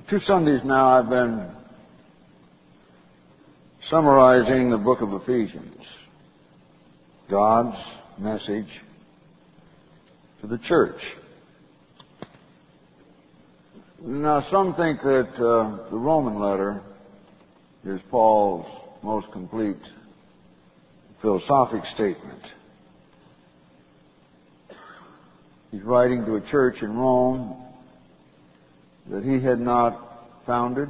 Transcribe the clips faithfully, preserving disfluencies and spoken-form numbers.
Two Sundays now I've been summarizing the book of Ephesians, God's message to the church. Now some think that uh, the Roman letter is Paul's most complete philosophic statement. He's writing to a church in Rome that he had not founded,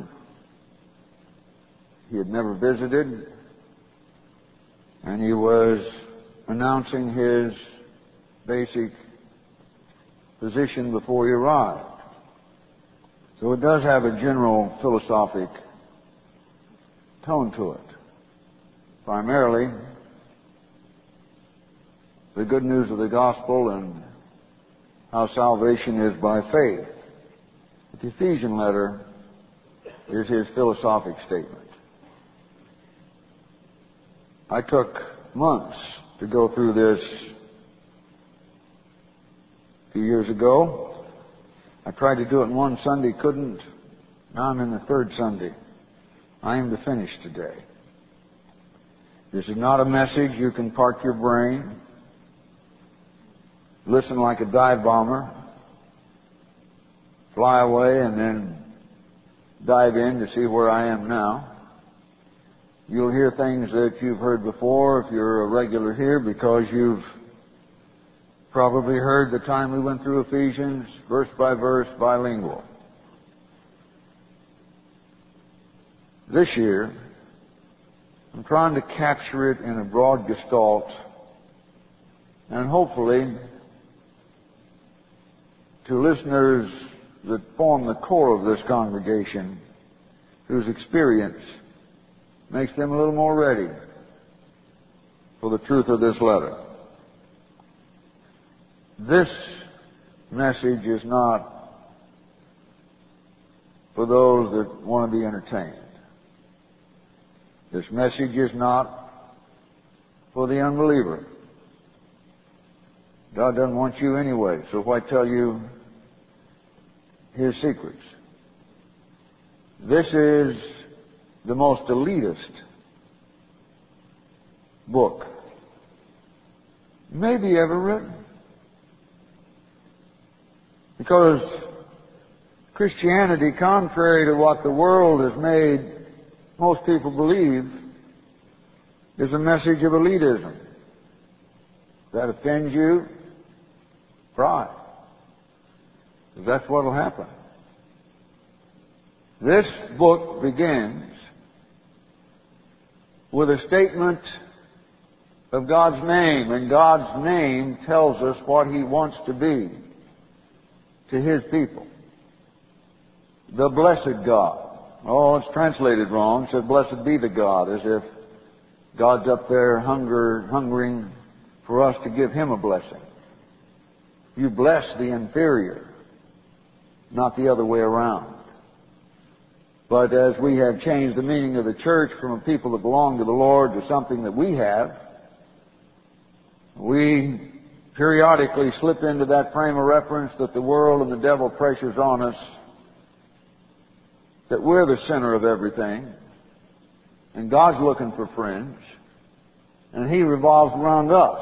he had never visited, and he was announcing his basic position before he arrived. So it does have a general philosophic tone to it. Primarily, the good news of the gospel and how salvation is by faith. But the Ephesian letter is his philosophic statement. I took months to go through this a few years ago. I tried to do it in one Sunday, couldn't. Now I'm in the third Sunday. I am to finish today. This is not a message you can park your brain, listen like a dive bomber, fly away and then dive in to see where I am now. You'll hear things that you've heard before if you're a regular here, because you've probably heard the time we went through Ephesians, verse by verse, bilingual. This year, I'm trying to capture it in a broad gestalt, and hopefully to listeners that form the core of this congregation, whose experience makes them a little more ready for the truth of this letter. This message is not for those that want to be entertained. This message is not for the unbeliever. God doesn't want you anyway, so why tell you His secrets? This is the most elitist book maybe ever written. Because Christianity, contrary to what the world has made most people believe, is a message of elitism. If that offends you, cry. Because that's what will happen. This book begins with a statement of God's name, and God's name tells us what He wants to be to His people. The blessed God. Oh, it's translated wrong. It says, blessed be the God, as if God's up there hunger, hungering for us to give Him a blessing. You bless the inferior, not the other way around. But as we have changed the meaning of the church from a people that belong to the Lord to something that we have, we periodically slip into that frame of reference that the world and the devil pressures on us, that we're the center of everything, and God's looking for friends, and He revolves around us.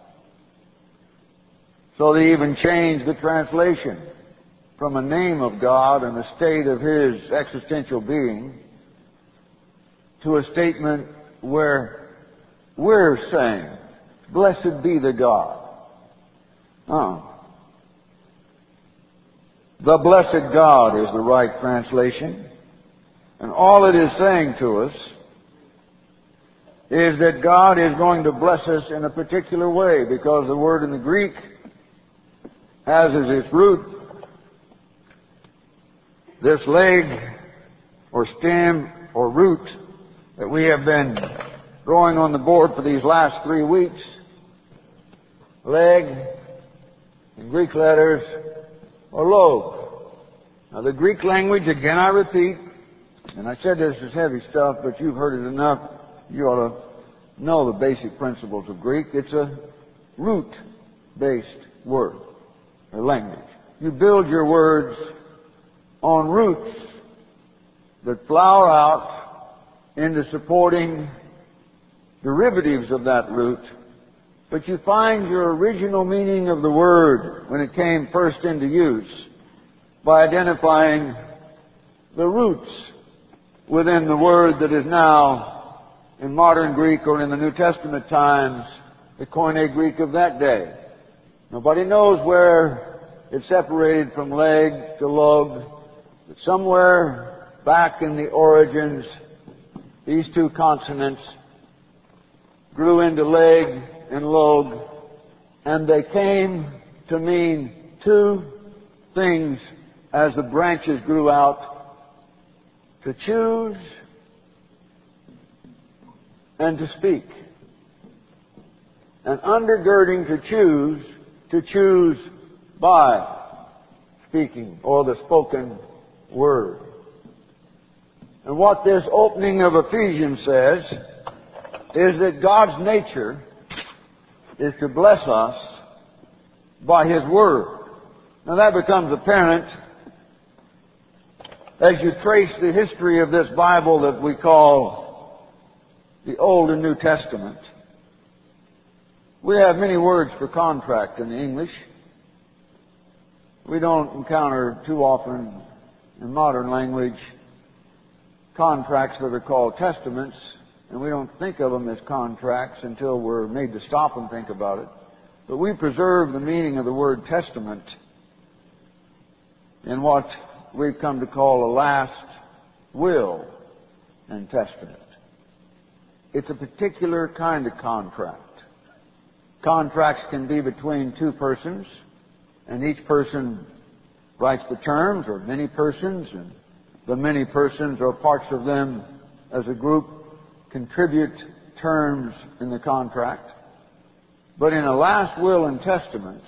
So they even changed the translation from a name of God and the state of His existential being to a statement where we're saying, blessed be the God. Oh. The blessed God is the right translation. And all it is saying to us is that God is going to bless us in a particular way, because the word in the Greek has as its root this leg or stem or root that we have been drawing on the board for these last three weeks. Leg, in Greek letters, or lobe. Now the Greek language, again I repeat, and I said this is heavy stuff, but you've heard it enough, you ought to know the basic principles of Greek. It's a root-based word, or language. You build your words on roots that flower out into supporting derivatives of that root, but you find your original meaning of the word when it came first into use by identifying the roots within the word that is now in modern Greek or in the New Testament times the Koine Greek of that day. Nobody knows where it separated from leg to log, but somewhere back in the origins, these two consonants grew into leg and log, and they came to mean two things as the branches grew out: to choose and to speak. And undergirding to choose, to choose by speaking, or the spoken word. And what this opening of Ephesians says is that God's nature is to bless us by His Word. Now that becomes apparent as you trace the history of this Bible that we call the Old and New Testament. We have many words for contract in English. We don't encounter too often in modern language contracts that are called testaments, and we don't think of them as contracts until we're made to stop and think about it. But we preserve the meaning of the word testament in what we've come to call a last will and testament. It's a particular kind of contract. Contracts can be between two persons, and each person writes the terms, or many persons, and the many persons or parts of them as a group contribute terms in the contract. But in a last will and testament,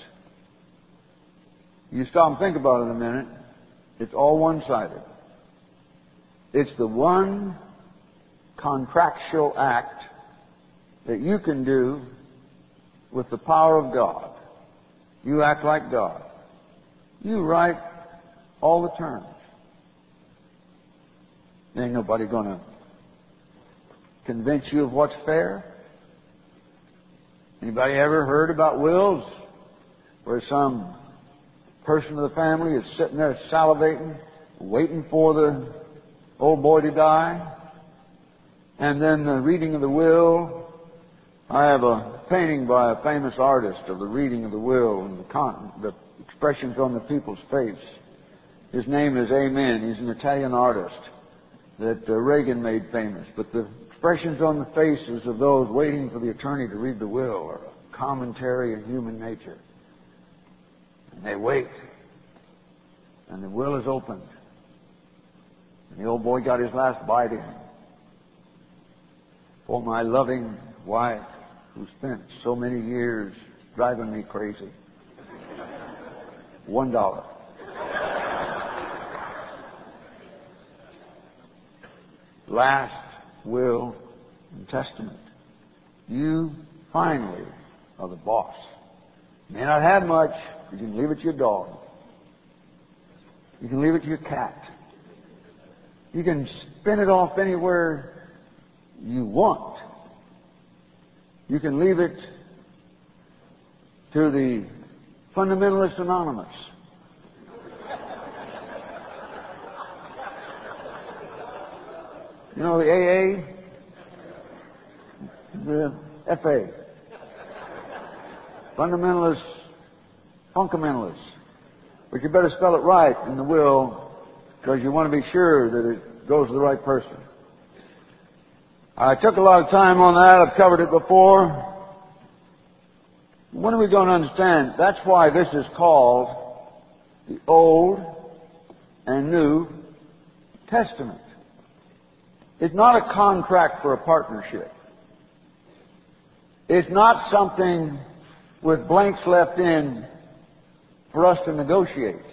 you stop and think about it a minute, it's all one-sided. It's the one contractual act that you can do with the power of God. You act like God. You write all the terms. There ain't nobody going to convince you of what's fair. Anybody ever heard about wills where some person of the family is sitting there salivating, waiting for the old boy to die? And then the reading of the will. I have a painting by a famous artist of the reading of the will and the, con- the expressions on the people's face. His name is Amen. He's an Italian artist that uh, Reagan made famous. But the expressions on the faces of those waiting for the attorney to read the will are a commentary on human nature. And they wait. And the will is opened. And the old boy got his last bite in. For my loving wife, who spent so many years driving me crazy. One dollar. Last will and testament. You finally are the boss. You may not have much. You can leave it to your dog. You can leave it to your cat. You can spin it off anywhere you want. You can leave it to the Fundamentalists Anonymous. You know, the A A, the F A, Fundamentalists, Fundamentalists. But you better spell it right in the will, because you want to be sure that it goes to the right person. I took a lot of time on that. I've covered it before. When are we going to understand? That's why this is called the Old and New Testament. It's not a contract for a partnership. It's not something with blanks left in for us to negotiate.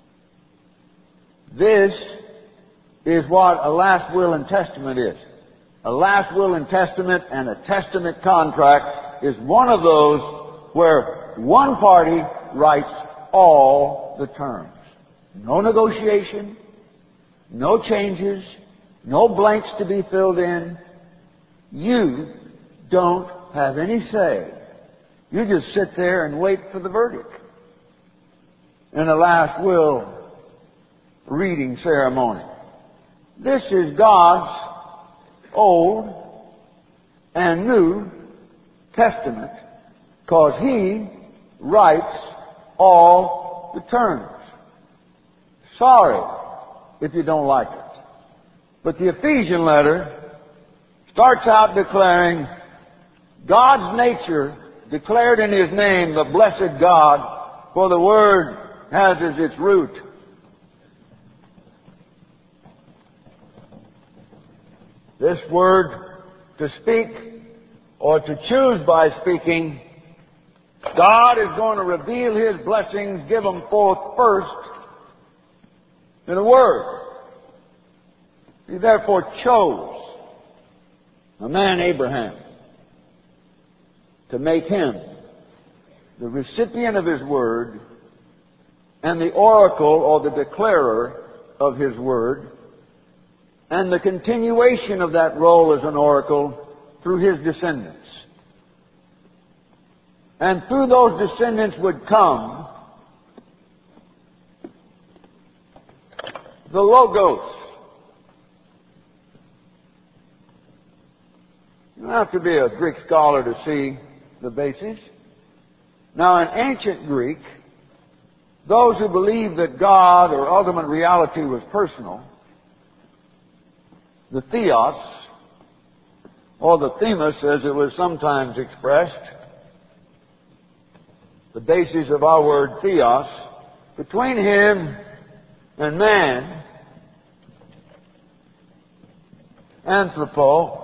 This is what a last will and testament is. A last will and testament and a testament contract is one of those where one party writes all the terms. No negotiation, no changes, No blanks to be filled in. You don't have any say. You just sit there and wait for the verdict in the last will reading ceremony. This is God's Old and New Testament, because He writes all the terms. Sorry if you don't like it. But the Ephesian letter starts out declaring God's nature declared in His name, the blessed God, for the Word has as its root this word to speak or to choose by speaking. God is going to reveal His blessings, give them forth first in a word. He therefore chose a man, Abraham, to make him the recipient of His word and the oracle or the declarer of His word, and the continuation of that role as an oracle through his descendants. And through those descendants would come the Logos. You don't have to be a Greek scholar to see the basis. Now, in ancient Greek, those who believed that God or ultimate reality was personal, the theos, or the themis as it was sometimes expressed, the basis of our word theos, between him and man, anthropo,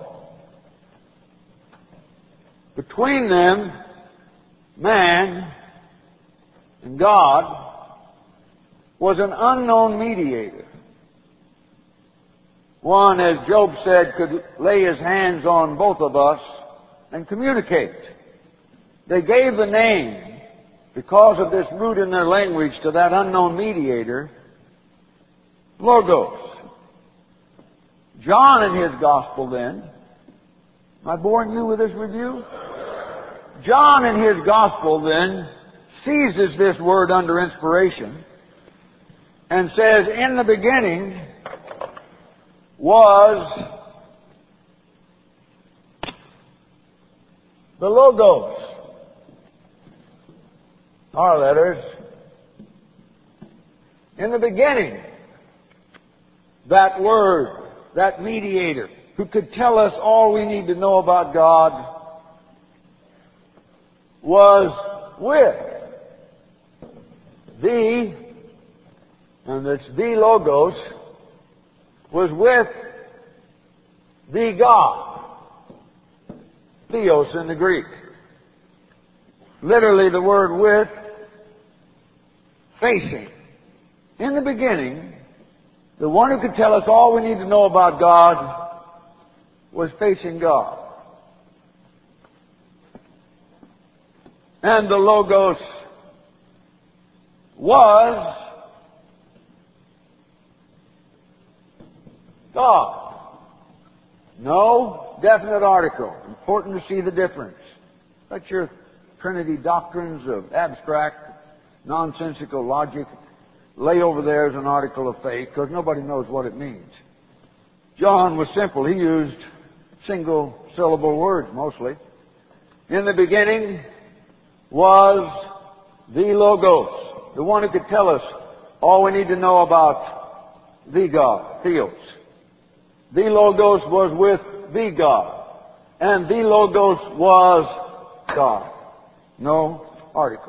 between them, man and God, was an unknown mediator. One, as Job said, could lay his hands on both of us and communicate. They gave the name, because of this root in their language, to that unknown mediator, Logos. John in his Gospel then, am I boring you with this review? John in his Gospel then seizes this word under inspiration and says, in the beginning was the Logos. Our letters. In the beginning, that word, that mediator, who could tell us all we need to know about God, was with the, and it's the Logos, was with the God. Theos in the Greek. Literally the word with, facing. In the beginning, the one who could tell us all we need to know about God was facing God. And the Logos was God. No definite article. Important to see the difference. Let your Trinity doctrines of abstract, nonsensical logic lay over there as an article of faith, because nobody knows what it means. John was simple. He used single syllable words mostly. In the beginning was the Logos, the one who could tell us all we need to know about the God, Theos. The Logos was with the God, and the Logos was God. No article.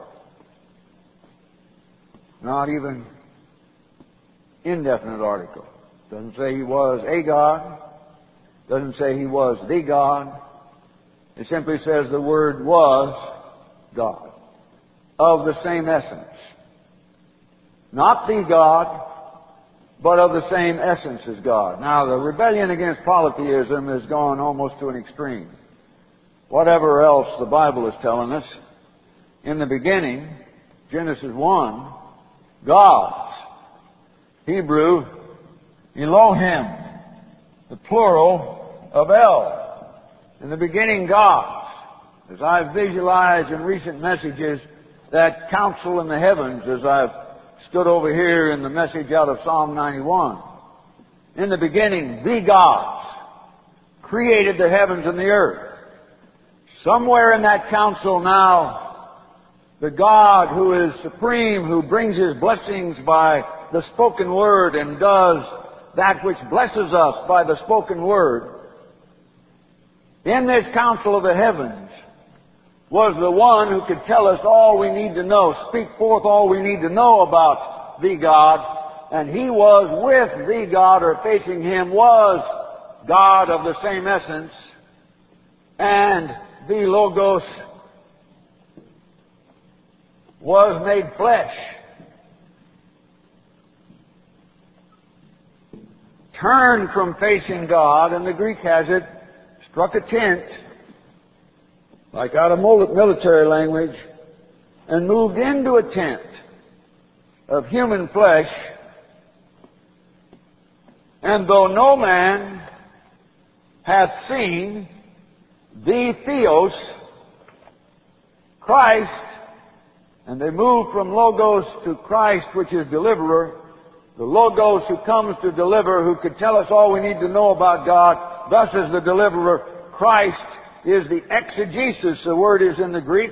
Not even indefinite article. Doesn't say he was a God. Doesn't say he was the God. It simply says the Word was God. Of the same essence. Not the God, but of the same essence as God. Now, the rebellion against polytheism has gone almost to an extreme. Whatever else the Bible is telling us, in the beginning, Genesis one, God's, Hebrew, Elohim, the plural of El. In the beginning, gods. As I've visualized in recent messages, that council in the heavens, as I've stood over here in the message out of Psalm ninety-one. In the beginning, the gods created the heavens and the earth. Somewhere in that council now, the God who is supreme, who brings His blessings by the spoken word and does that which blesses us by the spoken word, in this council of the heavens was the one who could tell us all we need to know, speak forth all we need to know about the God, and He was with the God, or facing Him was God of the same essence, and the Logos was made flesh. Turned from facing God, and the Greek has it, struck a tent, like out of military language, and moved into a tent of human flesh. And though no man hath seen the Theos, Christ, and they move from Logos to Christ, which is deliverer, the Logos who comes to deliver, who could tell us all we need to know about God, thus is the deliverer. Christ is the exegesis, the word is in the Greek.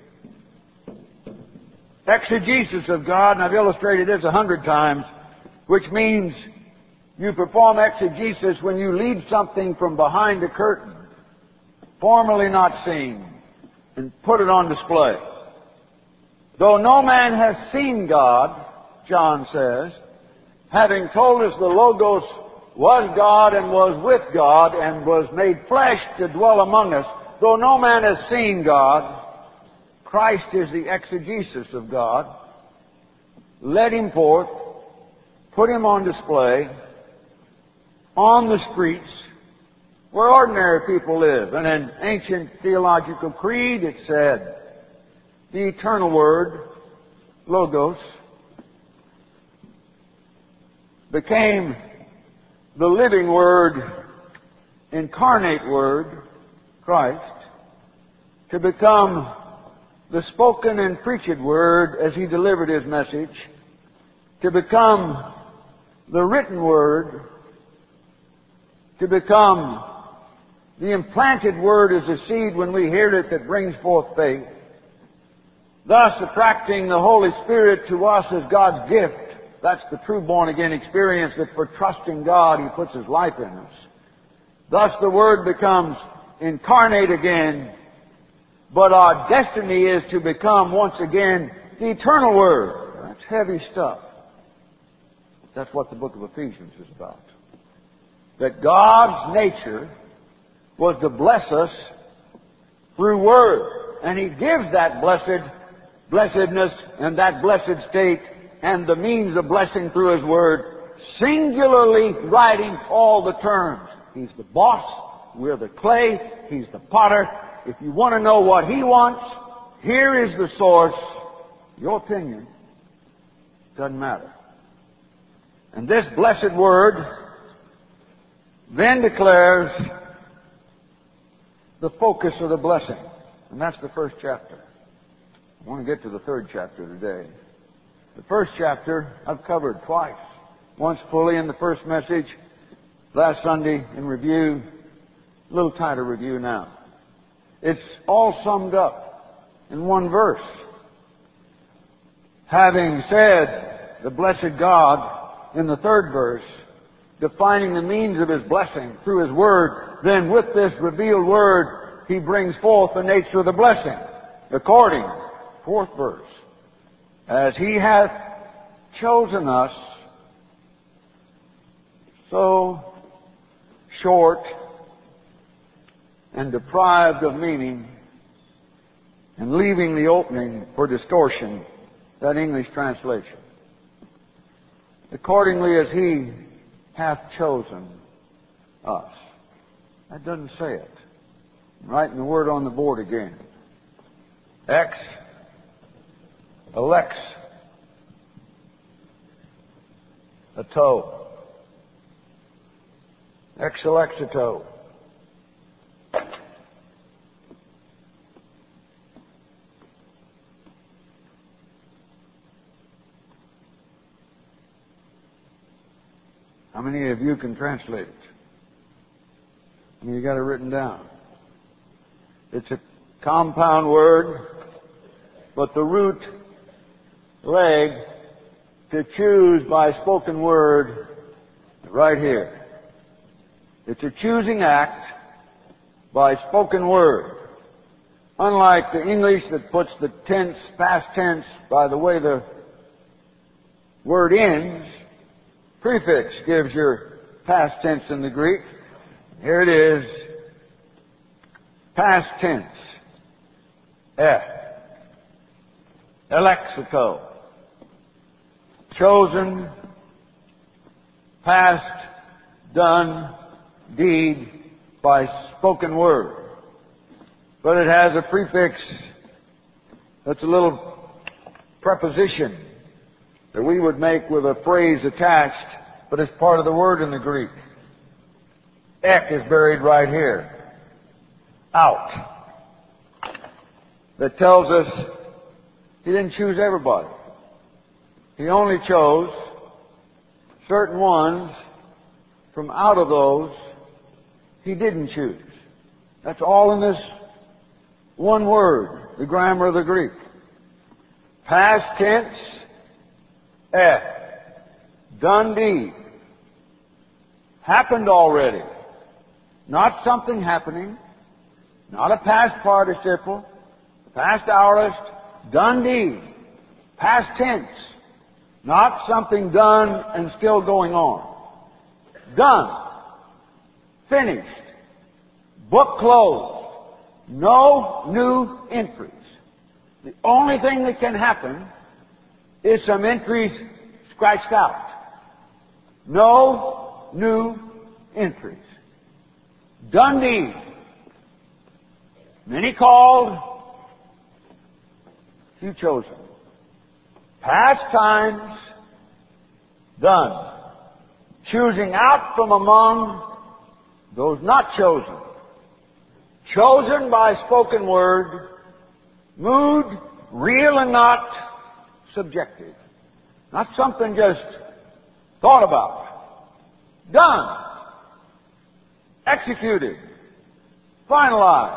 Exegesis of God, and I've illustrated this a hundred times, which means you perform exegesis when you leave something from behind a curtain, formerly not seen, and put it on display. Though no man has seen God, John says, having told us the Logos was God and was with God and was made flesh to dwell among us, though no man has seen God, Christ is the exegesis of God. Led Him forth, put Him on display, on the streets, where ordinary people live. And in ancient theological creed it said, the eternal Word, Logos, became the living Word, incarnate Word, Christ, to become the spoken and preached Word as He delivered His message, to become the written Word, to become the implanted Word as a seed when we hear it that brings forth faith, thus attracting the Holy Spirit to us as God's gift. That's the true born-again experience, that for trusting God, He puts His life in us. Thus the Word becomes incarnate again, but our destiny is to become once again the eternal Word. That's heavy stuff. That's what the book of Ephesians is about. That God's nature was to bless us through Word. And He gives that blessed blessedness and that blessed state and the means of blessing through His Word, singularly writing all the terms. He's the boss, we're the clay, He's the potter. If you want to know what He wants, here is the source. Your opinion doesn't matter. And this blessed Word then declares the focus of the blessing. And that's the first chapter. I want to get to the third chapter today. The first chapter I've covered twice. Once fully in the first message, last Sunday in review, a little tighter review now. It's all summed up in one verse. Having said the blessed God in the third verse, defining the means of His blessing through His Word, then with this revealed Word, He brings forth the nature of the blessing. According, fourth verse, as He hath chosen us, so short and deprived of meaning, and leaving the opening for distortion, that English translation. Accordingly as He hath chosen us. That doesn't say it. I'm writing the word on the board again. Ex, elects, a toe. Exelexito. How many of you can translate it? I mean, you got it written down. It's a compound word, but the root leg to choose by spoken word right here. It's a choosing act by spoken word. Unlike the English that puts the tense, past tense, by the way the word ends, prefix gives your past tense in the Greek. Here it is, past tense. F. Alexico. Chosen, past, done, deed by spoken word. But it has a prefix that's a little preposition that we would make with a phrase attached, but it's part of the word in the Greek. Ek is buried right here. Out. That tells us He didn't choose everybody. He only chose certain ones from out of those He didn't choose. That's all in this one word, the grammar of the Greek. Past tense, F. Done deed. Happened already. Not something happening. Not a past participle. Past aorist. Done deed. Past tense. Not something done and still going on. Done. Finished. Book closed. No new entries. The only thing that can happen is some entries scratched out. No new entries. Done deed. Many called, few chosen. Past times, done. Choosing out from among those not chosen. Chosen by spoken word. Mood, real and not subjective. Not something just thought about. Done. Executed. Finalized.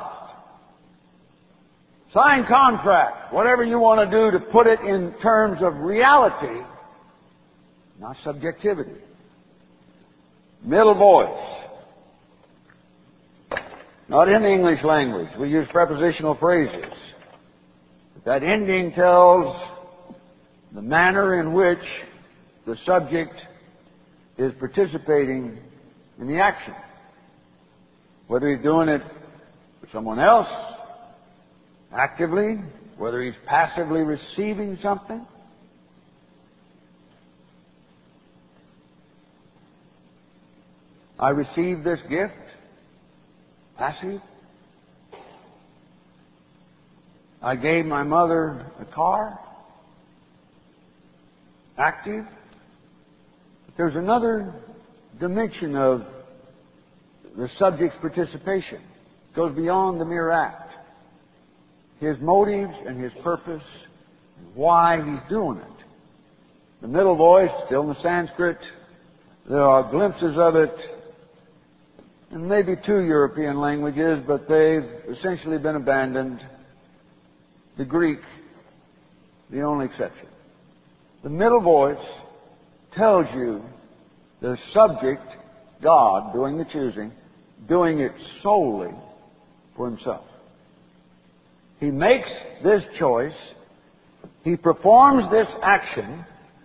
Signed contract. Whatever you want to do to put it in terms of reality, not subjectivity. Middle voice. Not in the English language. We use prepositional phrases. But that ending tells the manner in which the subject is participating in the action. Whether he's doing it for someone else, actively, whether he's passively receiving something. I received this gift. Passive. I gave my mother a car. Active. But there's another dimension of the subject's participation. It goes beyond the mere act. His motives and his purpose, and why he's doing it. The middle voice, still in the Sanskrit, there are glimpses of it in maybe two European languages, but they've essentially been abandoned. The Greek, the only exception. The middle voice tells you the subject, God, doing the choosing, doing it solely for himself. He makes this choice. He performs this action.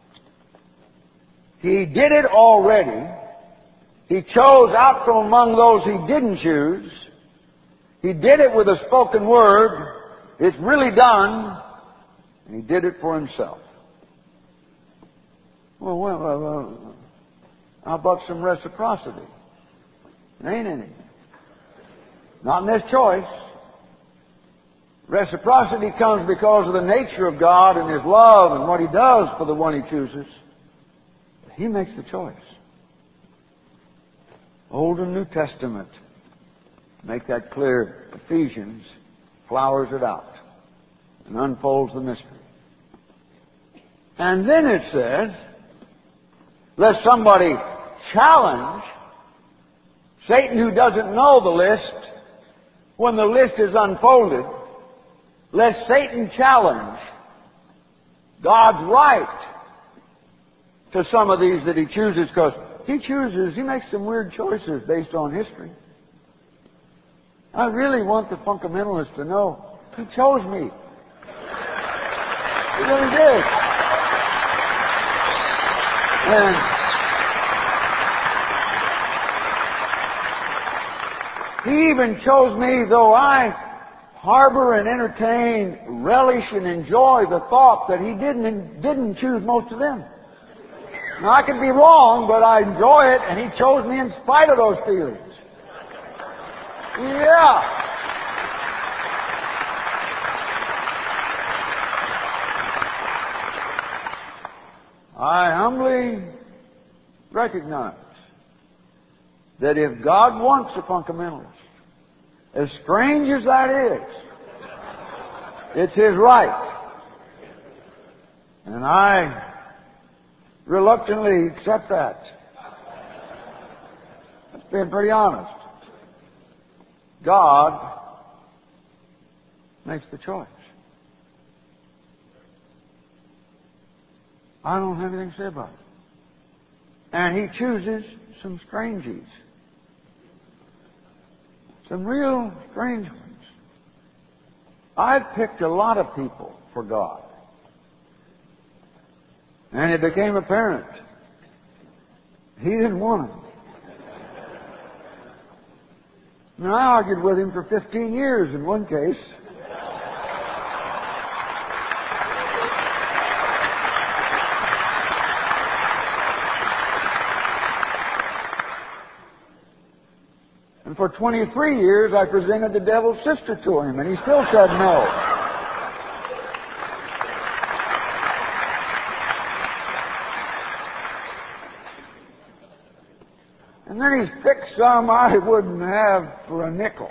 He did it already. He chose out from among those he didn't choose. He did it with a spoken word. It's really done. And he did it for himself. Well, well, well, well how about some reciprocity? There ain't any. Not in this choice. Reciprocity comes because of the nature of God and His love and what He does for the one He chooses. He makes the choice. Old and New Testament make that clear. Ephesians flowers it out and unfolds the mystery. And then it says, lest somebody challenge Satan, who doesn't know the list, when the list is unfolded, lest Satan challenge God's right to some of these that He chooses, because He chooses, He makes some weird choices based on history. I really want the fundamentalists to know He chose me. He really did. And He even chose me, though I harbor and entertain, relish and enjoy the thought that He didn't didn't choose most of them. Now, I could be wrong, but I enjoy it, and He chose me in spite of those feelings. Yeah. I humbly recognize that if God wants a fundamentalist, as strange as that is, it's His right. And I reluctantly accept that. That's being pretty honest. God makes the choice. I don't have anything to say about it. And He chooses some strangies. Some real strange ones. I've picked a lot of people for God. And it became apparent He didn't want them. Now, I argued with Him for fifteen years in one case. And for twenty-three years, I presented the devil's sister to Him, and He still said no. And then He's picked some I wouldn't have for a nickel.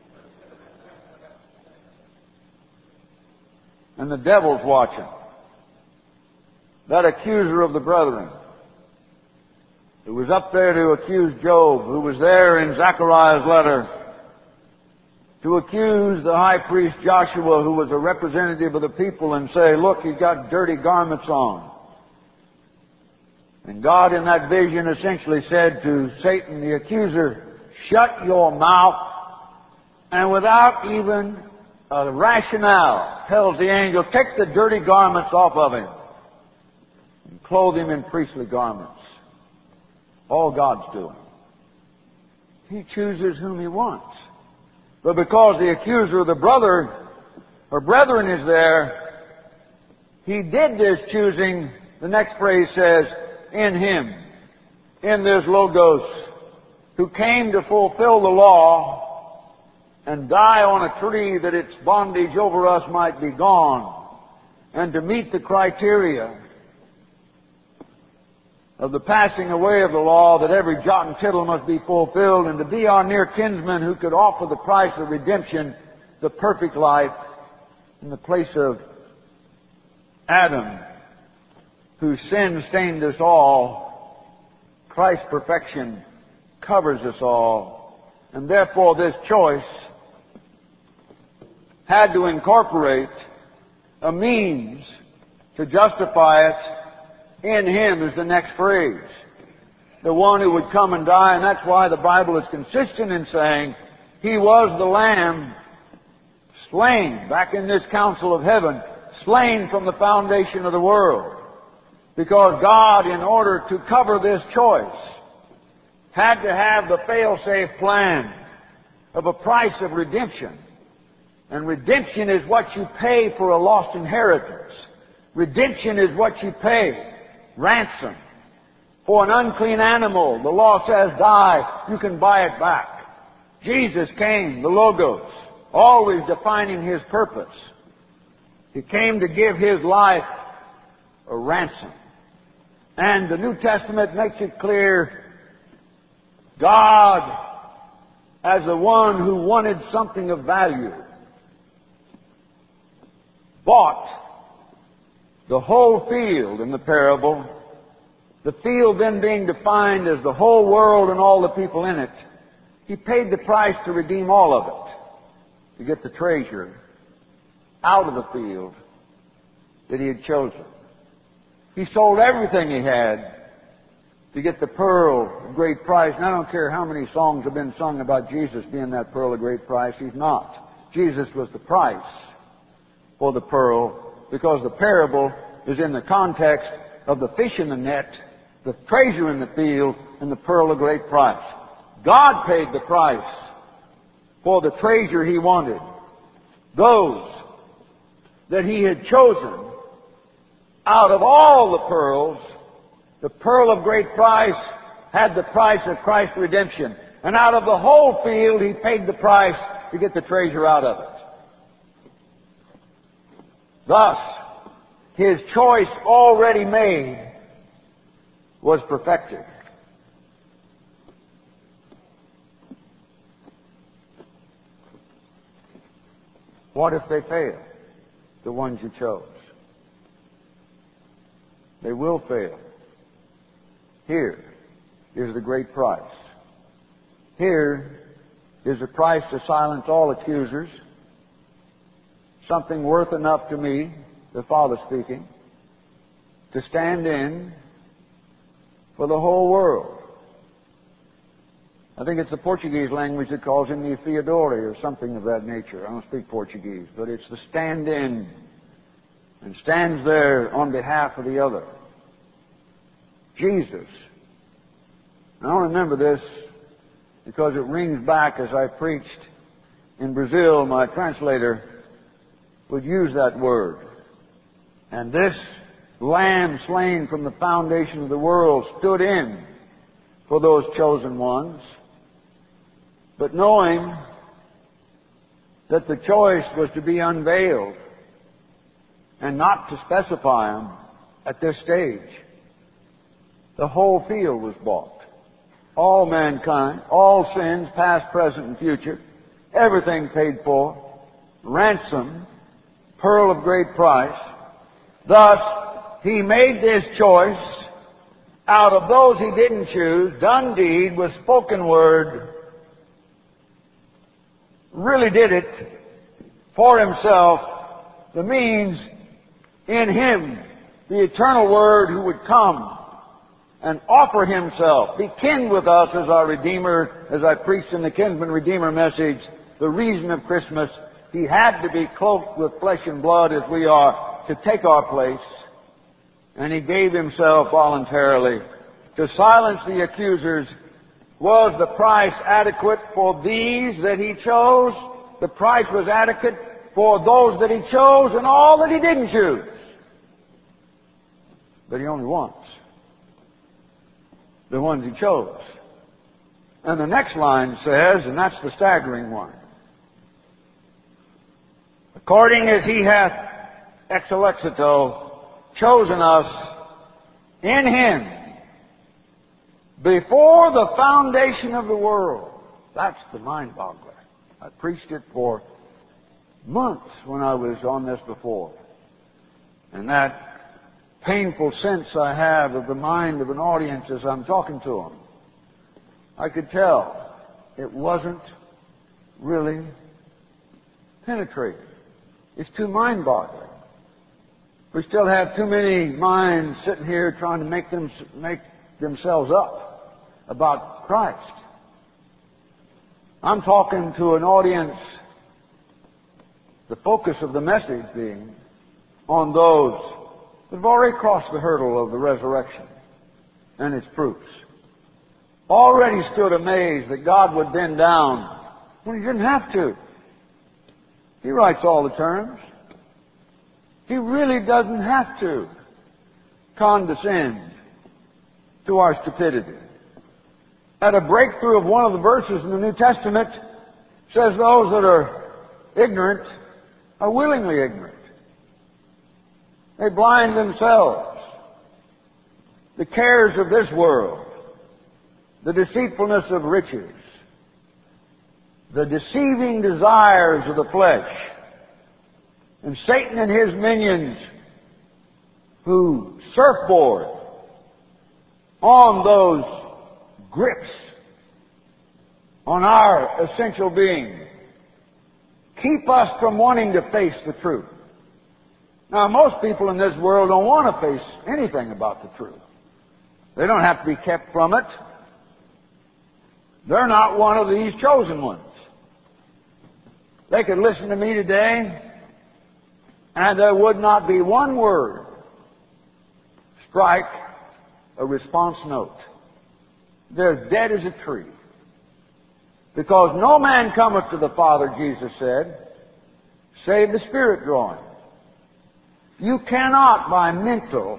And the devil's watching. That accuser of the brethren, who was up there to accuse Job, who was there in Zechariah's letter to accuse the high priest Joshua, who was a representative of the people, and say, look, he's got dirty garments on. And God in that vision essentially said to Satan, the accuser, shut your mouth, and without even a rationale, tells the angel, take the dirty garments off of him and clothe him in priestly garments. All God's doing. He chooses whom He wants. But because the accuser of the brother or brethren is there, He did this choosing, the next phrase says, in Him, in this Logos, who came to fulfill the law and die on a tree that its bondage over us might be gone, and to meet the criteria of the passing away of the law, that every jot and tittle must be fulfilled, and to be our near kinsman who could offer the price of redemption, the perfect life, in the place of Adam, whose sin stained us all. Christ's perfection covers us all. And therefore this choice had to incorporate a means to justify it. In Him is the next phrase. The one who would come and die, and that's why the Bible is consistent in saying, He was the Lamb slain, back in this council of heaven, slain from the foundation of the world. Because God, in order to cover this choice, had to have the fail-safe plan of a price of redemption. And redemption is what you pay for a lost inheritance. Redemption is what you pay. Ransom. For an unclean animal, the law says die, you can buy it back. Jesus came, the Logos, always defining His purpose. He came to give His life a ransom. And the New Testament makes it clear, God, as the one who wanted something of value, bought the whole field in the parable, the field then being defined as the whole world and all the people in it. He paid the price to redeem all of it, to get the treasure out of the field that He had chosen. He sold everything He had to get the pearl of great price. And I don't care how many songs have been sung about Jesus being that pearl of great price. He's not. Jesus was the price for the pearl, because the parable is in the context of the fish in the net, the treasure in the field, and the pearl of great price. God paid the price for the treasure He wanted. Those that He had chosen out of all the pearls, the pearl of great price had the price of Christ's redemption. And out of the whole field, He paid the price to get the treasure out of it. Thus, His choice already made was perfected. What if they fail? The ones you chose. They will fail. Here is the great price. Here is the price to silence all accusers. Something worth enough to me, the Father speaking, to stand in for the whole world. I think it's the Portuguese language that calls him the Fiadore or something of that nature. I don't speak Portuguese, but it's the stand in and stands there on behalf of the other. Jesus. And I remember this because it rings back as I preached in Brazil. My translator would use that word. And this Lamb slain from the foundation of the world stood in for those chosen ones. But knowing that the choice was to be unveiled and not to specify them at this stage, the whole field was bought. All mankind, all sins, past, present, and future, everything paid for, ransom, pearl of great price. Thus, He made this choice out of those He didn't choose, done deed with spoken word, really did it for Himself, the means in Him, the eternal Word who would come and offer Himself, be kin with us as our Redeemer, as I preached in the Kinsman Redeemer message, the reason of Christmas. He had to be cloaked with flesh and blood as we are to take our place. And He gave Himself voluntarily. To silence the accusers, was the price adequate for these that He chose? The price was adequate for those that He chose and all that He didn't choose. But He only wants the ones He chose. And the next line says, and that's the staggering one, according as He hath ex elexito chosen us in Him before the foundation of the world. That's the mind-boggler. I preached it for months when I was on this before. And that painful sense I have of the mind of an audience as I'm talking to them, I could tell it wasn't really penetrating. It's too mind-boggling. We still have too many minds sitting here trying to make them make themselves up about Christ. I'm talking to an audience, the focus of the message being on those that have already crossed the hurdle of the resurrection and its proofs. Already stood amazed that God would bend down when He didn't have to. He writes all the terms. He really doesn't have to condescend to our stupidity. At a breakthrough of one of the verses in the New Testament, says those that are ignorant are willingly ignorant. They blind themselves. The cares of this world, the deceitfulness of riches, the deceiving desires of the flesh, and Satan and his minions who surfboard on those grips on our essential being, keep us from wanting to face the truth. Now, most people in this world don't want to face anything about the truth. They don't have to be kept from it. They're not one of these chosen ones. They could listen to me today, and there would not be one word strike a response note. They're dead as a tree. Because no man cometh to the Father, Jesus said, save the Spirit drawing. You cannot, by mental,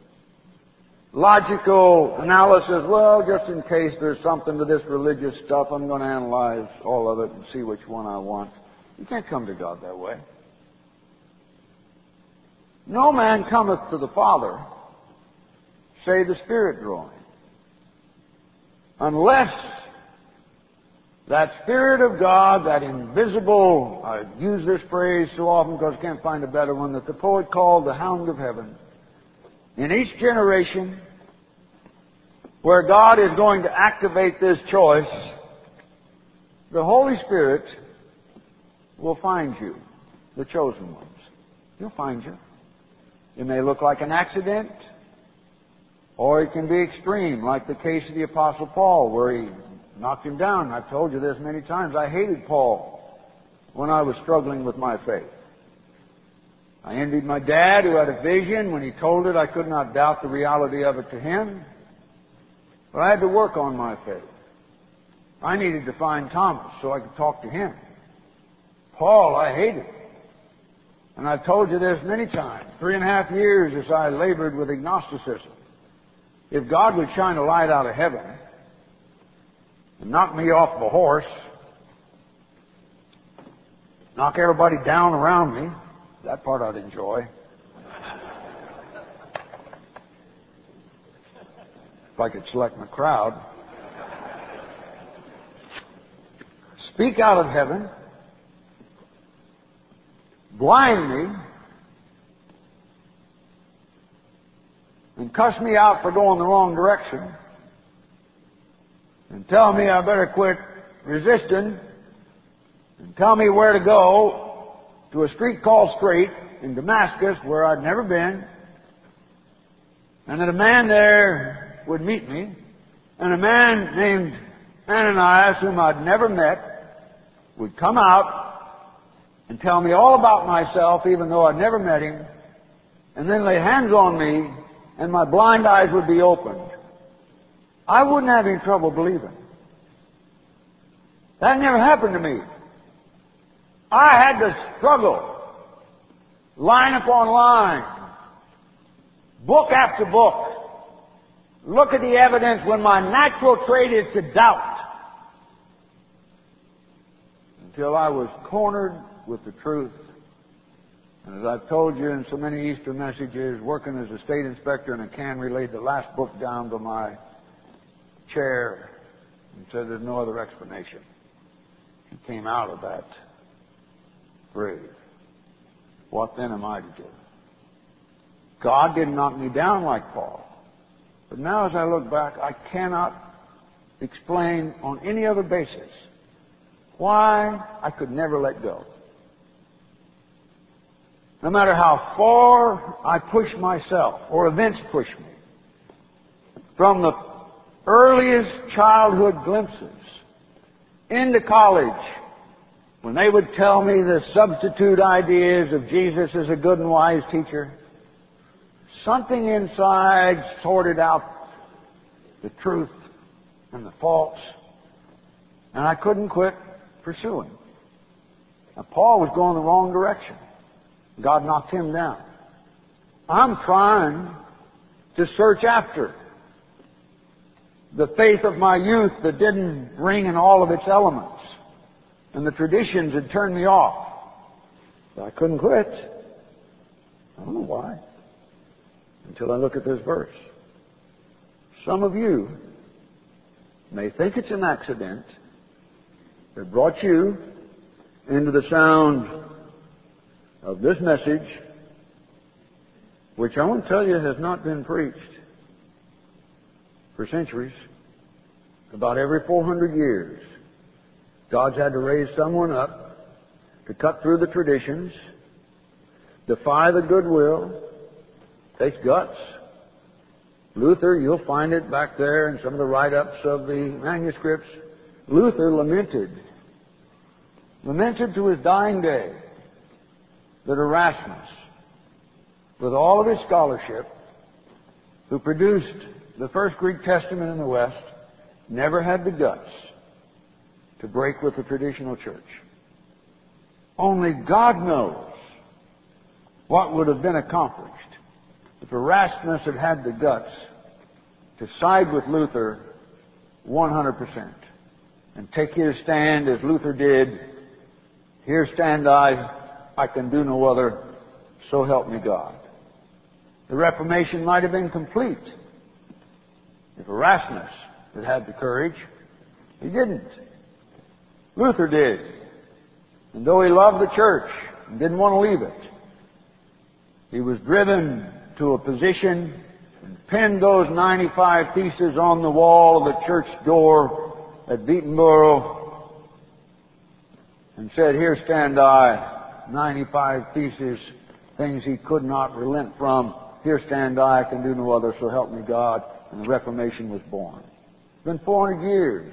logical analysis, well, just in case there's something to this religious stuff, I'm going to analyze all of it and see which one I want. You can't come to God that way. No man cometh to the Father, save the Spirit drawing. Unless that Spirit of God, that invisible, I use this phrase so often because I can't find a better one, that the poet called the Hound of Heaven. In each generation, where God is going to activate this choice, the Holy Spirit will find you, the chosen ones. He'll find you. It may look like an accident, or it can be extreme, like the case of the Apostle Paul, where he knocked him down. I've told you this many times. I hated Paul when I was struggling with my faith. I envied my dad, who had a vision. When he told it, I could not doubt the reality of it to him. But I had to work on my faith. I needed to find Thomas so I could talk to him. Paul, I hated. And I've told you this many times. Three and a half years as I labored with agnosticism. If God would shine a light out of heaven and knock me off the horse, knock everybody down around me, that part I'd enjoy. If I could select my crowd. Speak out of heaven, blind me, and cuss me out for going the wrong direction, and tell me I better quit resisting, and tell me where to go to a street called Straight in Damascus, where I'd never been, and that a man there would meet me, and a man named Ananias, whom I'd never met, would come out and tell me all about myself, even though I'd never met him, and then lay hands on me, and my blind eyes would be opened. I wouldn't have any trouble believing. That never happened to me. I had to struggle, line upon line, book after book, look at the evidence when my natural trait is to doubt, until I was cornered with the truth. And as I've told you in so many Easter messages, working as a state inspector in a cannery, laid the last book down to my chair and said there's no other explanation. He came out of that grave. What then am I to do? God didn't knock me down like Paul. But now as I look back, I cannot explain on any other basis why I could never let go. No matter how far I push myself, or events push me, from the earliest childhood glimpses into college, when they would tell me the substitute ideas of Jesus as a good and wise teacher, something inside sorted out the truth and the false, and I couldn't quit pursuing. Now, Paul was going the wrong direction. God knocked him down. I'm trying to search after the faith of my youth that didn't ring in all of its elements, and the traditions had turned me off. But I couldn't quit. I don't know why. Until I look at this verse. Some of you may think it's an accident that brought you into the sound of this message, which I want to tell you has not been preached for centuries. About every four hundred years, God's had to raise someone up to cut through the traditions, defy the goodwill. Takes guts. Luther, you'll find it back there in some of the write-ups of the manuscripts. Luther lamented, lamented to his dying day that Erasmus, with all of his scholarship, who produced the first Greek Testament in the West, never had the guts to break with the traditional church. Only God knows what would have been accomplished if Erasmus had had the guts to side with Luther one hundred percent and take his stand as Luther did. Here stand I, I can do no other, so help me God. The Reformation might have been complete if Erasmus had had the courage. He didn't. Luther did. And though he loved the church and didn't want to leave it, he was driven to a position and pinned those ninety-five theses on the wall of the church door at Wittenboro and said, here stand I, ninety-five theses, things he could not relent from. Here stand I, I can do no other, so help me God. And the Reformation was born. It's been four hundred years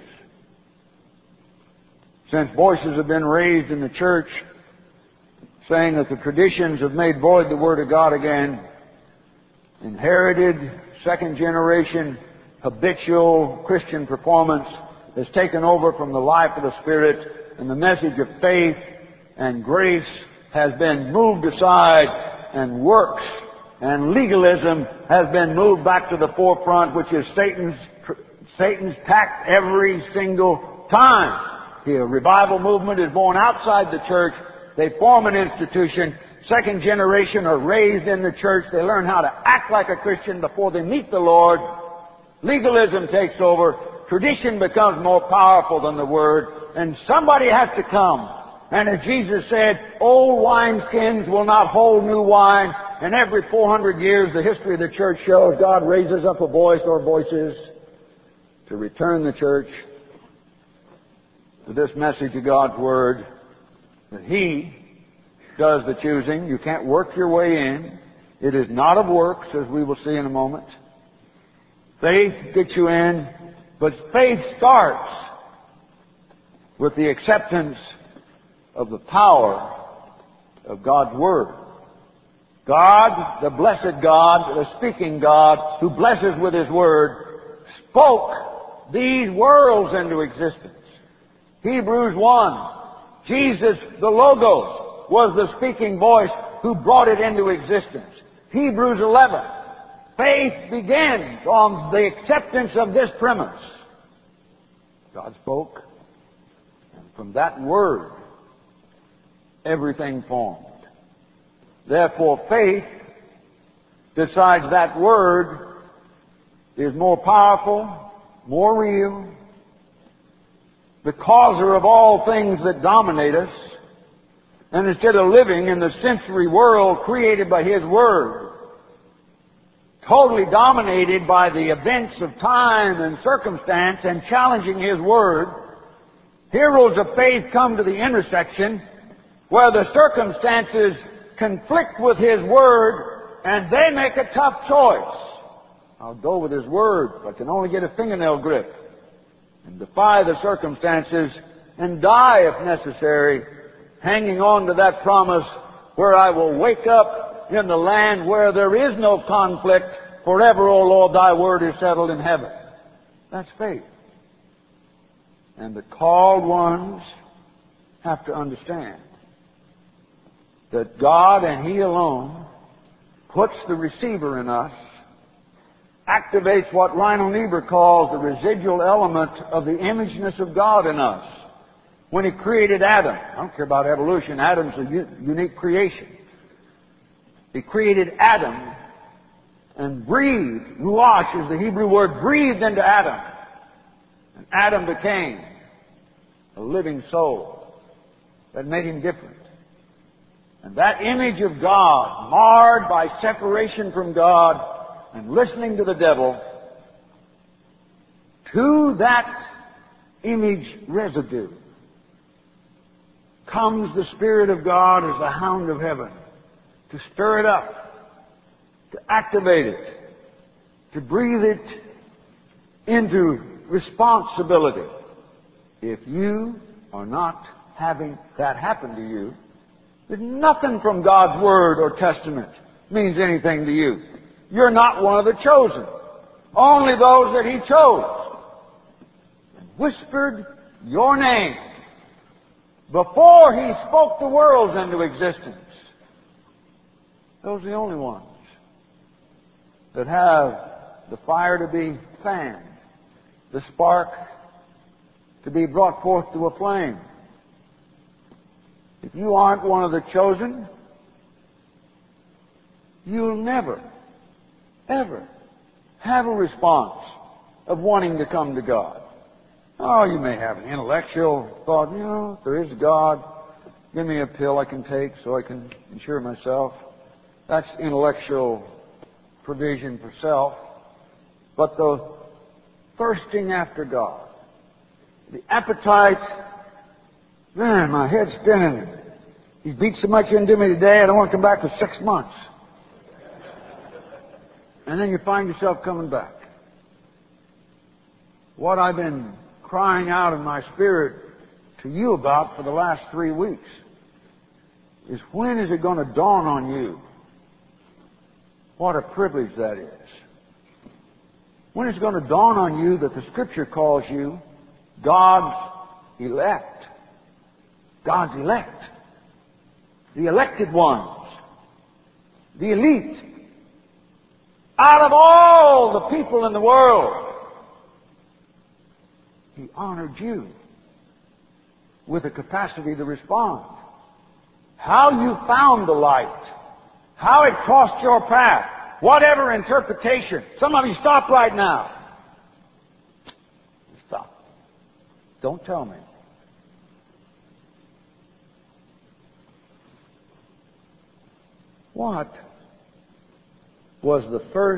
since voices have been raised in the church saying that the traditions have made void the Word of God again. Inherited, second generation, habitual Christian performance has taken over from the life of the Spirit, and the message of faith and grace has been moved aside, and works and legalism has been moved back to the forefront, which is Satan's Satan's tact every single time. The revival movement is born outside the church. They form an institution. Second generation are raised in the church. They learn how to act like a Christian before they meet the Lord. Legalism takes over. Tradition becomes more powerful than the Word. And somebody has to come. And as Jesus said, old wineskins will not hold new wine. And every four hundred years, the history of the church shows God raises up a voice or voices to return the church to this message of God's Word, that He does the choosing. You can't work your way in. It is not of works, as we will see in a moment. Faith gets you in, but faith starts with the acceptance of the power of God's Word. God, the blessed God, the speaking God, who blesses with His Word, spoke these worlds into existence. Hebrews one, Jesus, the Logos, was the speaking voice who brought it into existence. Hebrews eleven, faith begins on the acceptance of this premise. God spoke, and from that word, everything formed. Therefore, faith, besides that word, is more powerful, more real, the causer of all things that dominate us. And instead of living in the sensory world created by His Word, totally dominated by the events of time and circumstance and challenging His Word, heroes of faith come to the intersection where the circumstances conflict with His Word and they make a tough choice. I'll go with His Word if I can only get a fingernail grip, and defy the circumstances and die if necessary, hanging on to that promise where I will wake up in the land where there is no conflict. Forever, O Lord, Thy word is settled in heaven. That's faith. And the called ones have to understand that God and He alone puts the receiver in us, activates what Reinhold Niebuhr calls the residual element of the imageness of God in us. When He created Adam, I don't care about evolution, Adam's a u- unique creation. He created Adam and breathed, ruach is the Hebrew word, breathed into Adam And Adam became a living soul that made him different. And that image of God, marred by separation from God and listening to the devil, to that image residue comes the Spirit of God as the hound of heaven to stir it up, to activate it, to breathe it into responsibility. If you are not having that happen to you, then nothing from God's Word or Testament means anything to you. You're not one of the chosen. Only those that He chose. And whispered your name before He spoke the worlds into existence. Those are the only ones that have the fire to be fanned, the spark to be brought forth to a flame. If you aren't one of the chosen, you'll never, ever have a response of wanting to come to God. Oh, you may have an intellectual thought, you know, if there is a God, give me a pill I can take so I can ensure myself. That's intellectual provision for self. But the thirsting after God, the appetite, man, my head's spinning. He beat so much into me today, I don't want to come back for six months. And then you find yourself coming back. What I've been crying out in my spirit to you about for the last three weeks is, when is it going to dawn on you what a privilege that is? When is it going to dawn on you that the Scripture calls you God's elect? God's elect. The elected ones. The elite. Out of all the people in the world, He honored you with a capacity to respond. How you found the light. How it crossed your path. Whatever interpretation. Some of you stop right now. Stop. Don't tell me. What was the first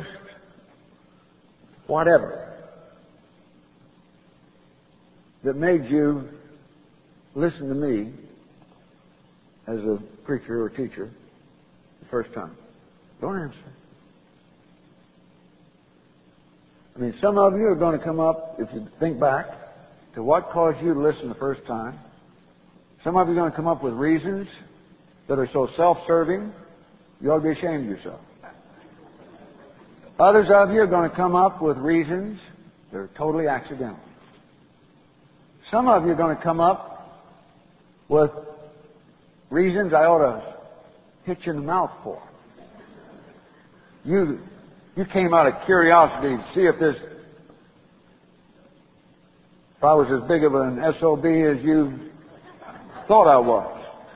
whatever that made you listen to me as a preacher or teacher the first time? Don't answer. I mean, some of you are going to come up, if you think back, to what caused you to listen the first time. Some of you are going to come up with reasons that are so self-serving, you ought to be ashamed of yourself. Others of you are going to come up with reasons that are totally accidental. Some of you are going to come up with reasons I ought to hit you in the mouth for. You, you came out of curiosity to see if this, if I was as big of an S O B as you thought I was.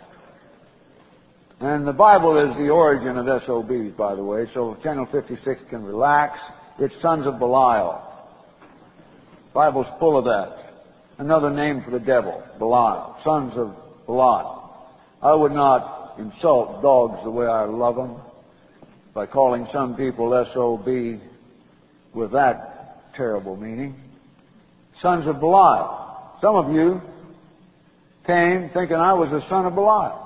And the Bible is the origin of S O Bs, by the way, so Channel fifty-six can relax. It's sons of Belial. The Bible's full of that. Another name for the devil, Belial. Sons of Belial. I would not insult dogs the way I love them by calling some people S O B with that terrible meaning. Sons of Belial. Some of you came thinking I was a son of Belial.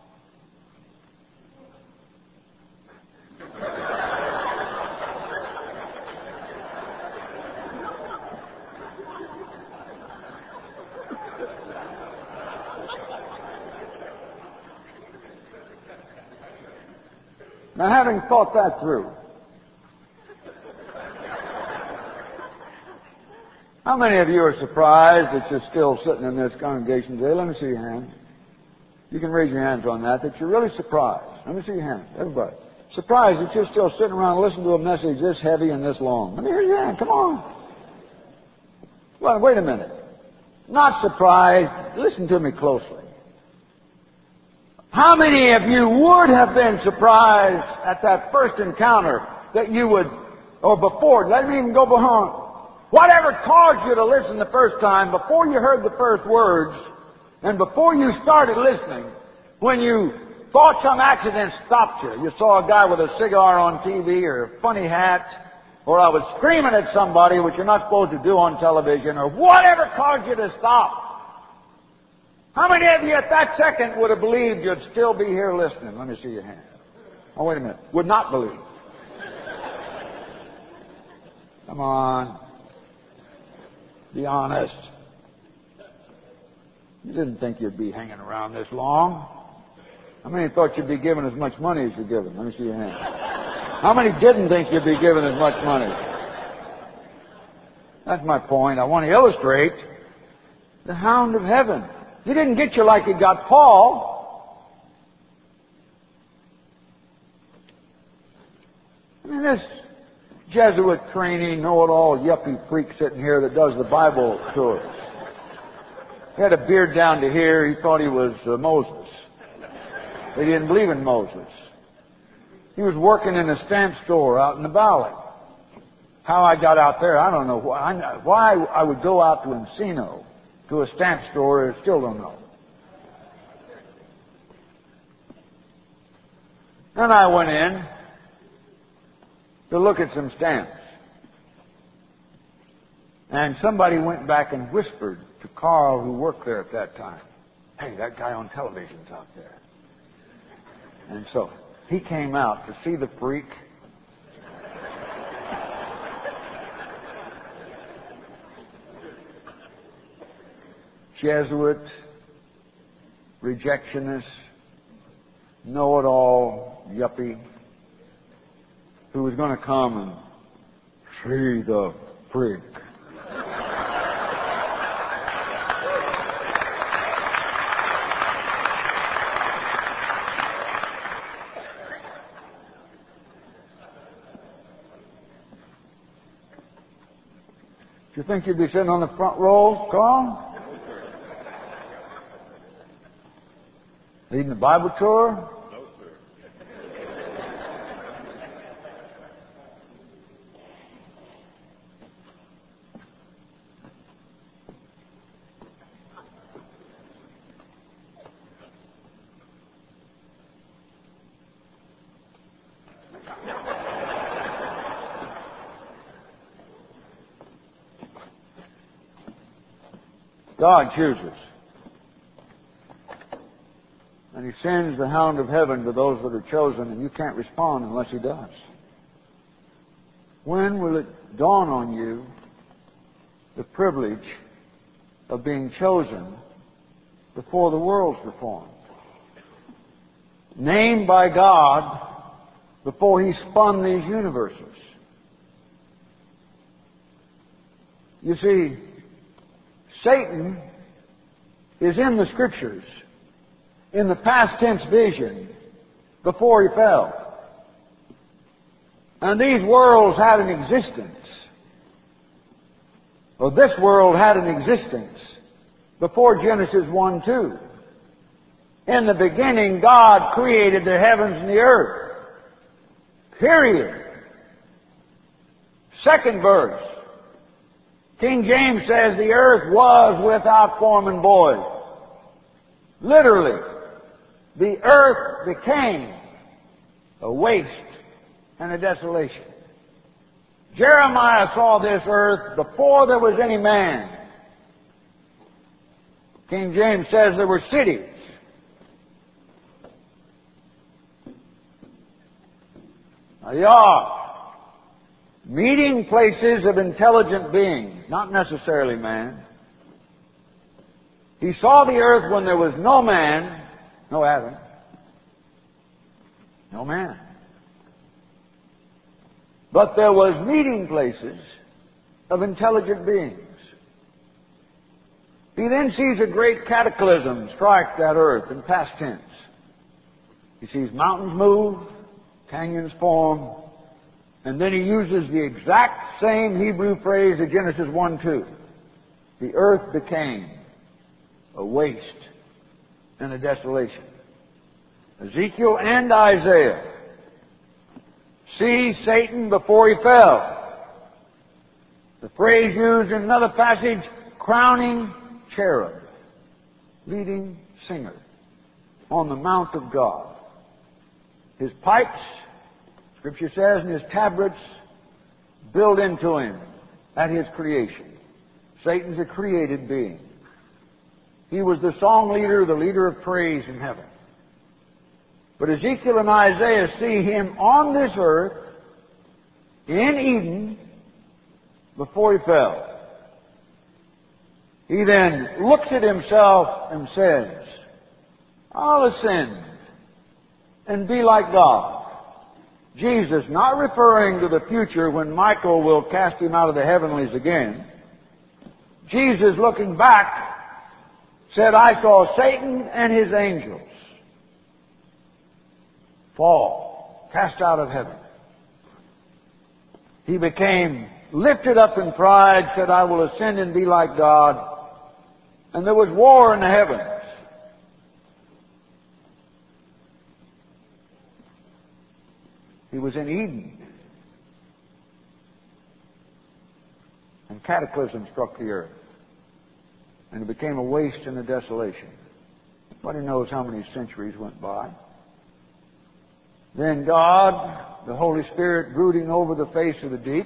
Now, having thought that through, how many of you are surprised that you're still sitting in this congregation today? Let me see your hands. You can raise your hands on that, that you're really surprised. Let me see your hands, everybody. Surprised that you're still sitting around listening to a message this heavy and this long. Let me hear your hand. Come on. Well, wait a minute. Not surprised. Listen to me closely. How many of you would have been surprised at that first encounter that you would, or before, let me even go behind, Whatever caused you to listen the first time, before you heard the first words, and before you started listening, when you thought some accident stopped you, you saw a guy with a cigar on T V or a funny hat, or I was screaming at somebody, which you're not supposed to do on television, or whatever caused you to stop. How many of you at that second would have believed you'd still be here listening? Let me see your hand. Oh, wait a minute. Would not believe. Come on. Be honest. You didn't think you'd be hanging around this long. How many thought you'd be given as much money as you're given? Let me see your hand. How many didn't think you'd be given as much money? That's my point. I want to illustrate the hound of heaven. He didn't get you like he got Paul. I mean, this Jesuit trainee, know-it-all, yuppie freak sitting here that does the Bible tours. He had a beard down to here. He thought he was uh, Moses. He didn't believe in Moses. He was working in a stamp store out in the valley. How I got out there, I don't know. Why, why I would go out to Encino to a stamp store, I still don't know. Then I went in to look at some stamps. And somebody went back and whispered to Carl, who worked there at that time, "Hey, that guy on television's out there." And so he came out to see the freak. Jesuit, rejectionist, know-it-all, yuppie, who was going to come and see the freak. Do you think you'd be sitting on the front row, Carl? Leading the Bible tour? No, sir. God chooses. And He sends the hound of heaven to those that are chosen, and you can't respond unless He does. When will it dawn on you the privilege of being chosen before the world's were formed? Named by God before He spun these universes. You see, Satan is in the Scriptures in the past tense vision before he fell. And these worlds had an existence. Or this world had an existence before Genesis one two. In the beginning, God created the heavens and the earth. Period. Second verse. King James says the earth was without form and void. Literally. The earth became a waste and a desolation. Jeremiah saw this earth before there was any man. King James says there were cities. Now, they are meeting places of intelligent beings, not necessarily man. He saw the earth when there was no man, no Adam, no man. But there was meeting places of intelligent beings. He then sees a great cataclysm strike that earth in past tense. He sees mountains move, canyons form, and then he uses the exact same Hebrew phrase of Genesis one two. The earth became a waste and a desolation. Ezekiel and Isaiah see Satan before he fell. The phrase used in another passage, crowning cherub, leading singer on the Mount of God. His pipes, Scripture says, and his tabrets built into him at his creation. Satan's a created being. He was the song leader, the leader of praise in heaven. But Ezekiel and Isaiah see him on this earth in Eden before he fell. He then looks at himself and says, I'll ascend and be like God. Jesus, not referring to the future when Michael will cast him out of the heavenlies again. Jesus, looking back, said, I saw Satan and his angels fall, cast out of heaven. He became lifted up in pride, said, I will ascend and be like God. And there was war in the heavens. He was in Eden. And cataclysm struck the earth. And it became a waste and a desolation. Nobody knows how many centuries went by. Then God, the Holy Spirit brooding over the face of the deep,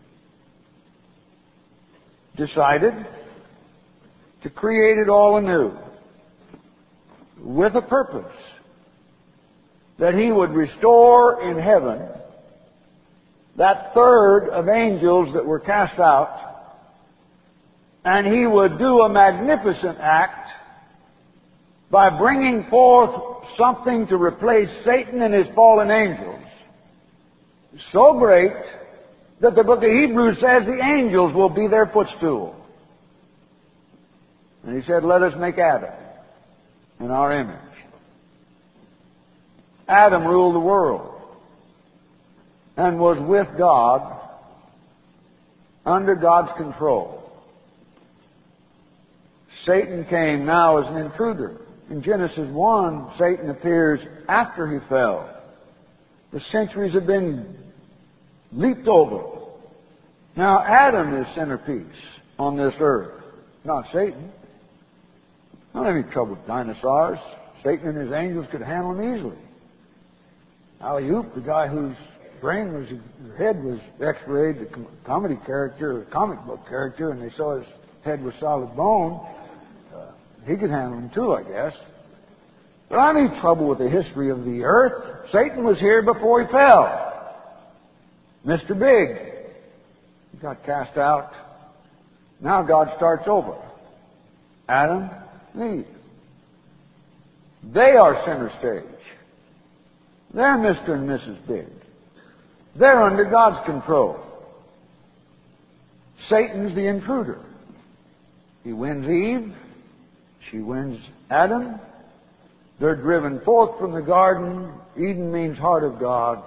decided to create it all anew with a purpose, that He would restore in heaven that third of angels that were cast out, and He would do a magnificent act by bringing forth something to replace Satan and his fallen angels, so great that the book of Hebrews says the angels will be their footstool. And He said, let us make Adam in our image. Adam ruled the world and was with God, under God's control. Satan came now as an intruder. In Genesis one, Satan appears after he fell. The centuries have been leaped over. Now Adam is centerpiece on this earth, not Satan. I don't have any trouble with dinosaurs. Satan and his angels could handle them easily. Alley-oop, the guy whose brain was, his head was x-rayed, the com- comedy character, comic book character, and they saw his head was solid bone, uh, he could handle them too, I guess. But I don't have trouble with the history of the earth. Satan was here before he fell. Mister Big. He got cast out. Now God starts over. Adam, Eve. They are center stage. They're Mister and Missus Big. They're under God's control. Satan's the intruder. He wins Eve. She wins Adam. They're driven forth from the garden. Eden means heart of God.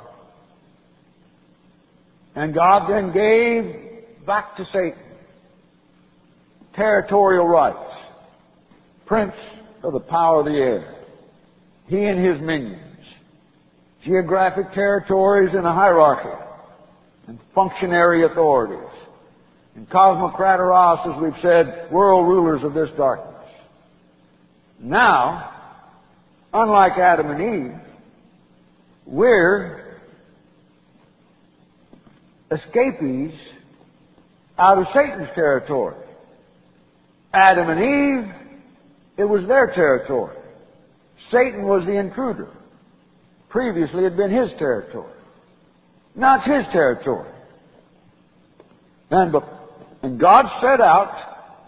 And God then gave back to Satan territorial rights. Prince of the power of the air. He and his minions. Geographic territories and a hierarchy. And functionary authorities. And cosmocrateros, as we've said, world rulers of this darkness. Now, unlike Adam and Eve, we're escapees out of Satan's territory. Adam and Eve, it was their territory. Satan was the intruder. Previously it had been his territory. Now it's his territory. And, and God set out,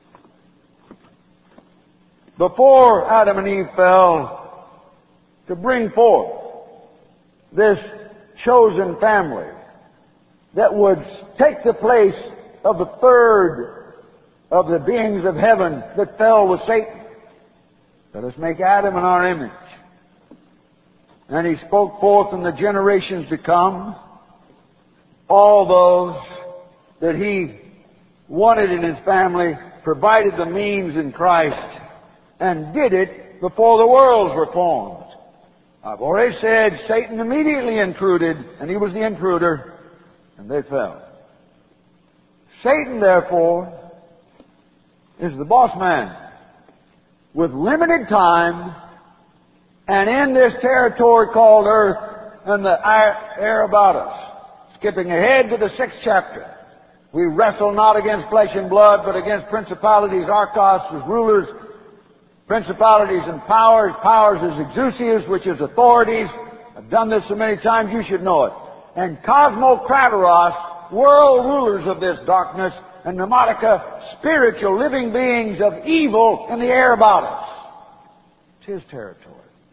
before Adam and Eve fell, to bring forth this chosen family that would take the place of the third of the beings of heaven that fell with Satan. Let us make Adam in our image. And He spoke forth in the generations to come all those that He wanted in His family, provided the means in Christ, and did it before the worlds were formed. I've already said Satan immediately intruded, and he was the intruder, and they fell. Satan, therefore, is the boss man with limited time and in this territory called earth and the air about us. Skipping ahead to the sixth chapter. We wrestle not against flesh and blood, but against principalities, archos, rulers, principalities and powers. Powers is exousias, which is authorities. I've done this so many times, you should know it. And cosmokrateros, world rulers of this darkness, and pneumatica, spiritual living beings of evil in the air about us. It's his territory.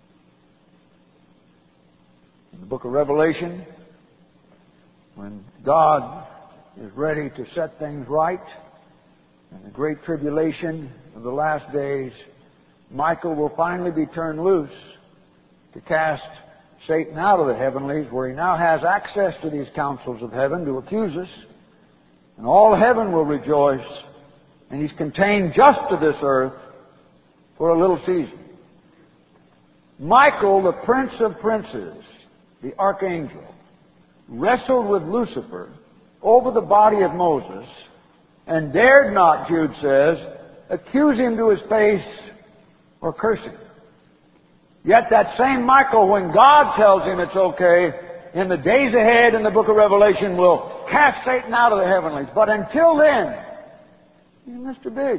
In the book of Revelation, when God is ready to set things right, in the great tribulation of the last days, Michael will finally be turned loose to cast Satan out of the heavenlies, where he now has access to these councils of heaven to accuse us. And all heaven will rejoice, and he's contained just to this earth for a little season. Michael, the prince of princes, the archangel, wrestled with Lucifer over the body of Moses, and dared not, Jude says, accuse him to his face or curse him. Yet that same Michael, when God tells him it's okay, in the days ahead in the book of Revelation will cast Satan out of the heavenlies. But until then, he's Mister Big.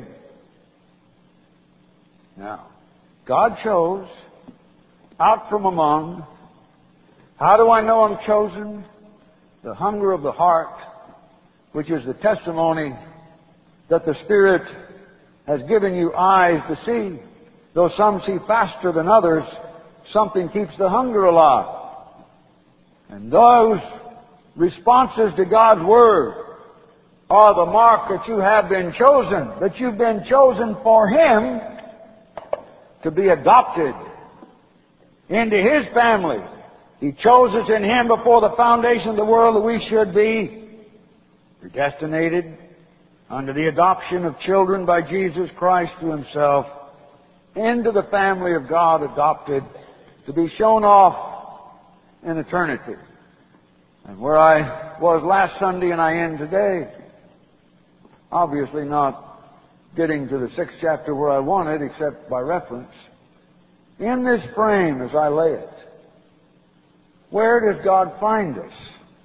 Now, God chose out from among. How do I know I'm chosen? The hunger of the heart, which is the testimony that the Spirit has given you eyes to see. Though some see faster than others, something keeps the hunger alive. And those responses to God's Word are the mark that you have been chosen, that you've been chosen for Him to be adopted into His family. He chose us in Him before the foundation of the world that we should be predestinated under the adoption of children by Jesus Christ to Himself into the family of God, adopted to be shown off in eternity. And where I was last Sunday and I end today, obviously not getting to the sixth chapter where I wanted, except by reference, in this frame as I lay it, where does God find us?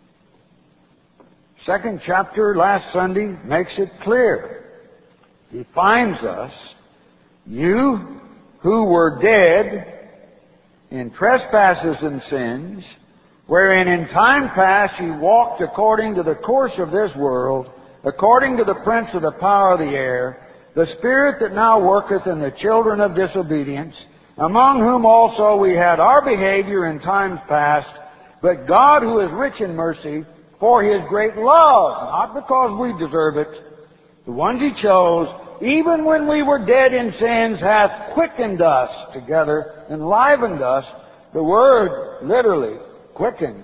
Second chapter last Sunday makes it clear. He finds us, you who were dead in trespasses and sins, wherein in time past ye walked according to the course of this world, according to the prince of the power of the air, the spirit that now worketh in the children of disobedience, among whom also we had our behavior in times past, but God, who is rich in mercy, for His great love, not because we deserve it, the ones He chose, even when we were dead in sins, hath quickened us together, enlivened us. The word, literally, quickened.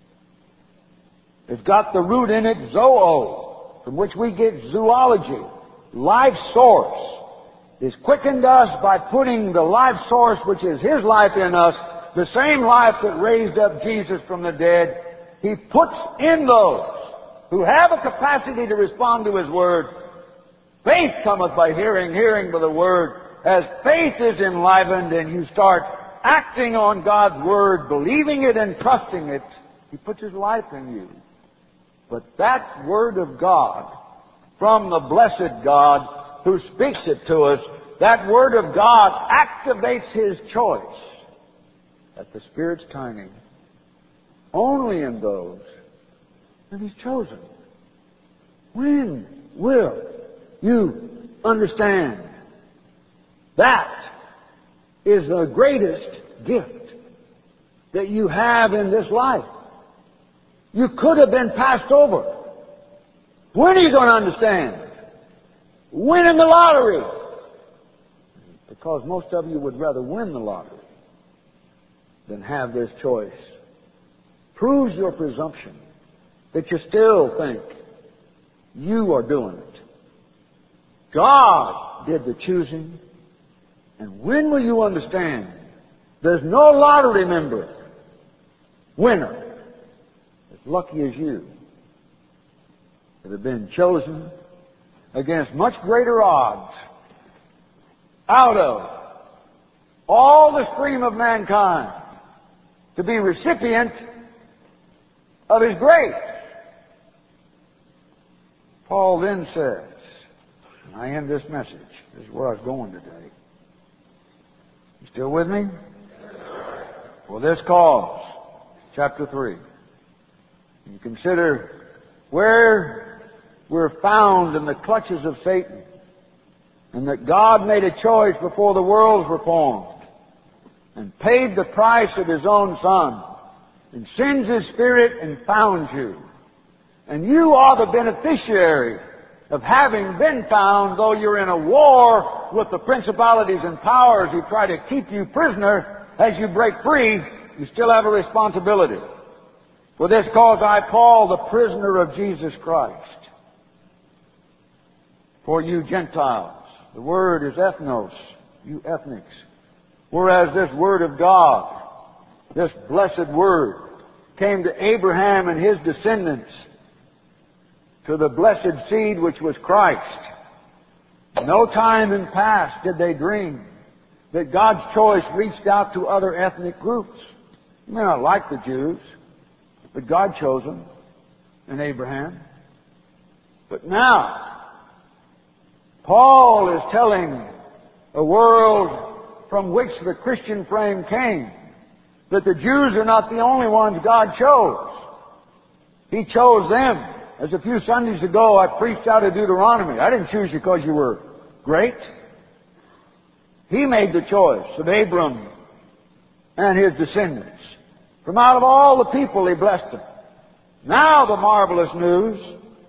It's got the root in it, zoo, from which we get zoology, life source. It's quickened us by putting the life source, which is His life in us, the same life that raised up Jesus from the dead. He puts in those who have a capacity to respond to His Word. Faith cometh by hearing, hearing by the Word. As faith is enlivened and you start acting on God's Word, believing it and trusting it, He puts His life in you. But that Word of God, from the blessed God who speaks it to us, that Word of God activates His choice at the Spirit's timing only in those that He's chosen. When will you understand? That is the greatest gift that you have in this life. You could have been passed over. When are you going to understand? Winning the lottery. Because most of you would rather win the lottery than have this choice. Proves your presumption that you still think you are doing it. God did the choosing. And when will you understand? There's no lottery member, winner, as lucky as you, that have been chosen against much greater odds out of all the stream of mankind to be recipient of His grace. Paul then says, and I end this message, this is where I was going today. You still with me? For this cause, chapter three. You consider where we're found in the clutches of Satan, and that God made a choice before the worlds were formed, and paid the price of His own Son, and sends His Spirit and found you. And you are the beneficiary of having been found, though you're in a war with the principalities and powers who try to keep you prisoner. As you break free, you still have a responsibility. For this cause I, Paul, the prisoner of Jesus Christ. For you Gentiles, the word is ethnos, you ethnics. Whereas this word of God, this blessed word, came to Abraham and his descendants, to the blessed seed which was Christ. No time in past did they dream that God's choice reached out to other ethnic groups. You may not like the Jews, but God chose them and Abraham. But now, Paul is telling a world from which the Christian frame came that the Jews are not the only ones God chose. He chose them. As a few Sundays ago I preached out of Deuteronomy. I didn't choose you because you were great. He made the choice of Abram and his descendants. From out of all the people He blessed them. Now the marvelous news,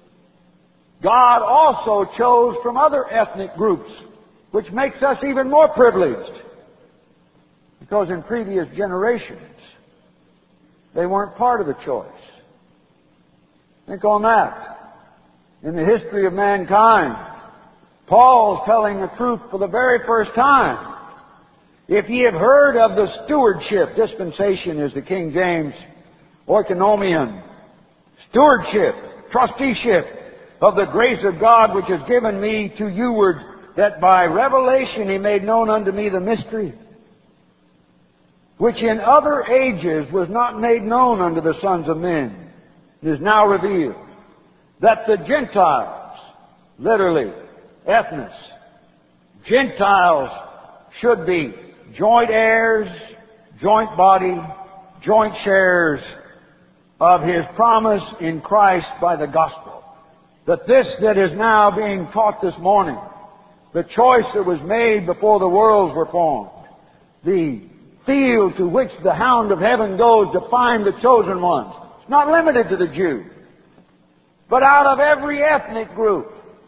God also chose from other ethnic groups, which makes us even more privileged. Because in previous generations, they weren't part of the choice. Think on that. In the history of mankind, Paul's telling the truth for the very first time. If ye have heard of the stewardship, dispensation is the King James oikonomian, stewardship, trusteeship of the grace of God which is given me to youward, that by revelation He made known unto me the mystery, which in other ages was not made known unto the sons of men, it is now revealed, that the Gentiles, literally, ethnos, Gentiles should be joint heirs, joint body, joint shares of His promise in Christ by the gospel. That this that is now being taught this morning, the choice that was made before the worlds were formed, the field to which the hound of heaven goes to find the chosen ones, it's not limited to the Jew, but out of every ethnic group.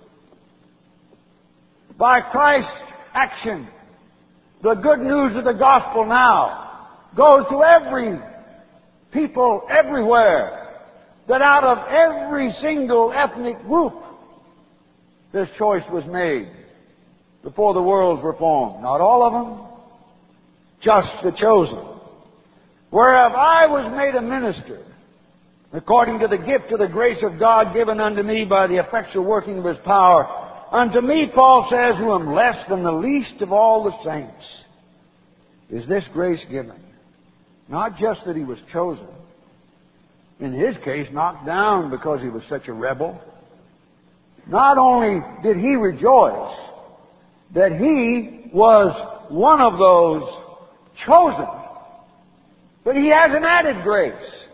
By Christ's action, the good news of the gospel now goes to every people everywhere, that out of every single ethnic group, this choice was made before the worlds were formed. Not all of them, just the chosen. Whereof I was made a minister, according to the gift of the grace of God given unto me by the effectual working of His power. Unto me, Paul says, who am less than the least of all the saints, is this grace given. Not just that he was chosen. In his case, knocked down because he was such a rebel. Not only did he rejoice that he was one of those chosen, but he has an added grace.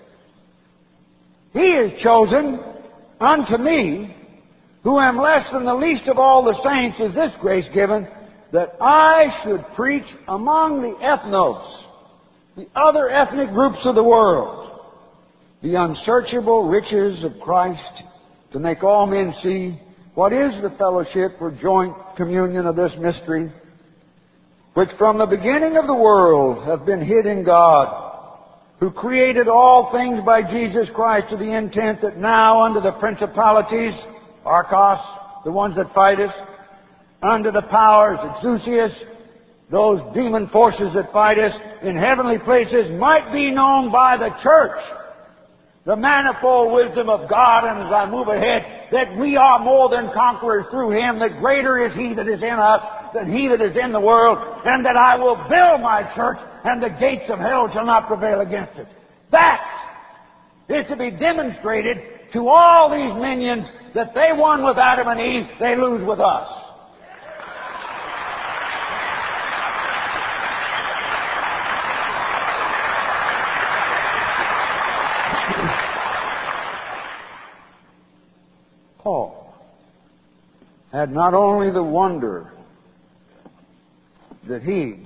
He is chosen unto me, who am less than the least of all the saints, is this grace given, that I should preach among the ethnos, the other ethnic groups of the world, the unsearchable riches of Christ, to make all men see what is the fellowship or joint communion of this mystery, which from the beginning of the world have been hid in God, who created all things by Jesus Christ, to the intent that now unto the principalities, Archos, the ones that fight us, unto the powers, Exousias, those demon forces that fight us in heavenly places, might be known by the church the manifold wisdom of God, and as I move ahead, that we are more than conquerors through Him, that greater is He that is in us than he that is in the world, and that I will build my church, and the gates of hell shall not prevail against it. That is to be demonstrated to all these minions that they won with Adam and Eve, they lose with us. Paul had not only the wonder that he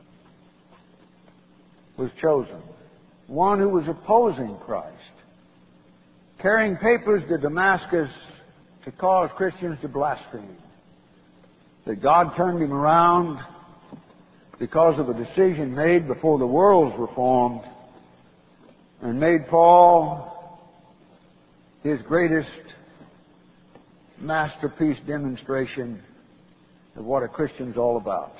was chosen, one who was opposing Christ, carrying papers to Damascus to cause Christians to blaspheme, that God turned him around because of a decision made before the worlds were formed and made Paul his greatest masterpiece demonstration of what a Christian's all about.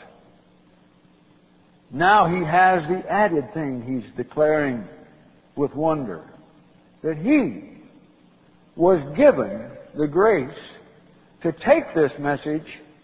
Now he has the added thing he's declaring with wonder, that he was given the grace to take this message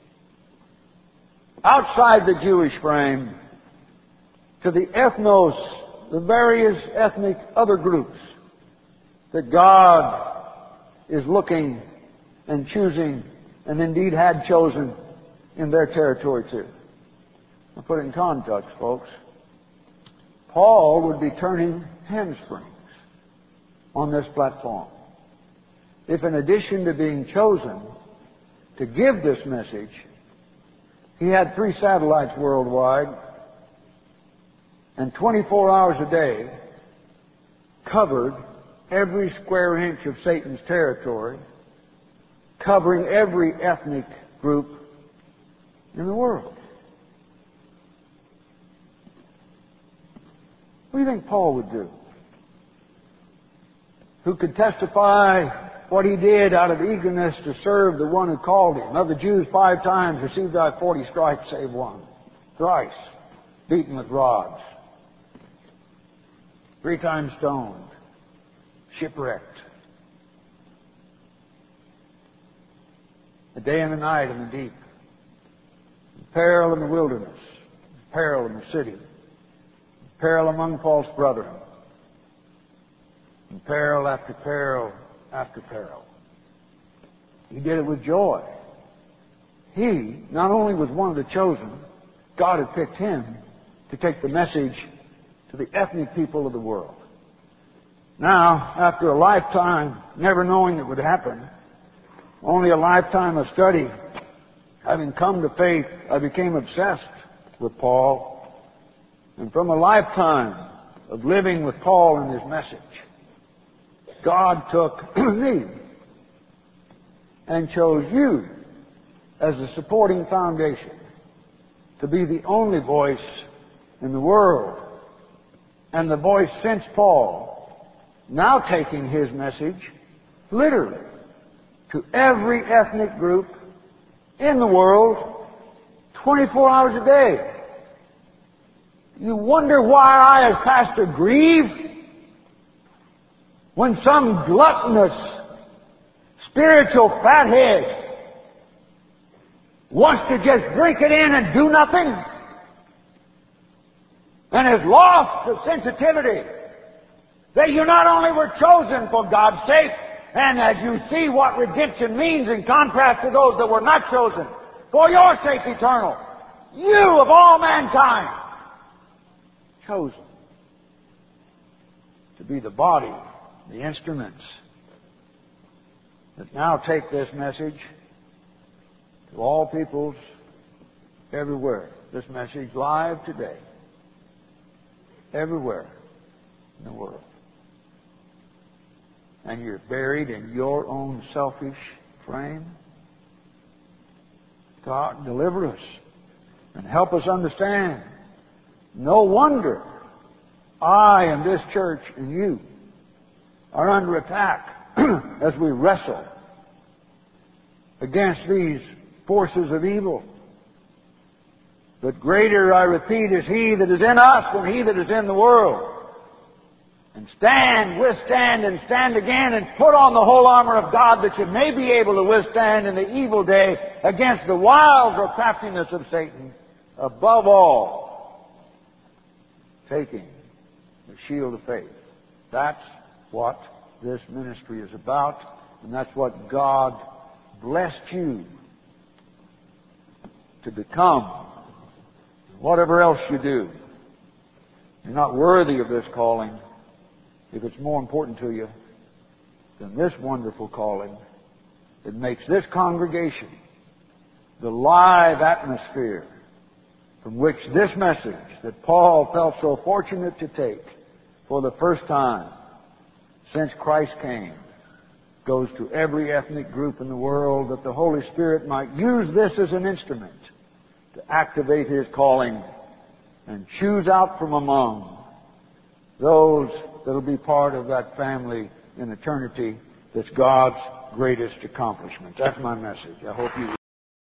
outside the Jewish frame to the ethnos, the various ethnic other groups that God is looking and choosing, and indeed had chosen in their territory too. I'll put it in context, folks. Paul would be turning hamstrings on this platform if, in addition to being chosen to give this message, he had three satellites worldwide and twenty-four hours a day covered every square inch of Satan's territory, covering every ethnic group in the world. What do you think Paul would do? Who could testify what he did out of eagerness to serve the one who called him. Of the Jews, five times received I forty stripes, save one. Thrice beaten with rods. Three times stoned. Shipwrecked. A day and a night in the deep. Peril in the wilderness. Peril in the city. Peril among false brethren. And peril after peril after peril. He did it with joy. He not only was one of the chosen, God had picked him to take the message to the ethnic people of the world. Now, after a lifetime never knowing it would happen, only a lifetime of study, having come to faith, I became obsessed with Paul. And from a lifetime of living with Paul and his message, God took me and chose you as a supporting foundation to be the only voice in the world, and the voice since Paul, now taking his message literally to every ethnic group in the world twenty-four hours a day. You wonder why I, as pastor, grieve when some gluttonous spiritual fathead wants to just drink it in and do nothing and has lost the sensitivity that you not only were chosen for God's sake, and as you see what redemption means in contrast to those that were not chosen, for your sake eternal, you of all mankind, chosen to be the body, the instruments that now take this message to all peoples everywhere. This message live today, everywhere in the world. And you're buried in your own selfish frame. God, deliver us and help us understand. No wonder I and this church and you are under attack as we wrestle against these forces of evil. But greater, I repeat, is He that is in us than he that is in the world. And stand, withstand, and stand again, and put on the whole armor of God that you may be able to withstand in the evil day against the wiles or craftiness of Satan. Above all, taking the shield of faith. That's what this ministry is about, and that's what God blessed you to become. Whatever else you do, you're not worthy of this calling if it's more important to you than this wonderful calling that makes this congregation the live atmosphere from which this message that Paul felt so fortunate to take for the first time since Christ came goes to every ethnic group in the world, that the Holy Spirit might use this as an instrument to activate His calling and choose out from among those that will be part of that family in eternity that's God's greatest accomplishment. That's my message. I hope you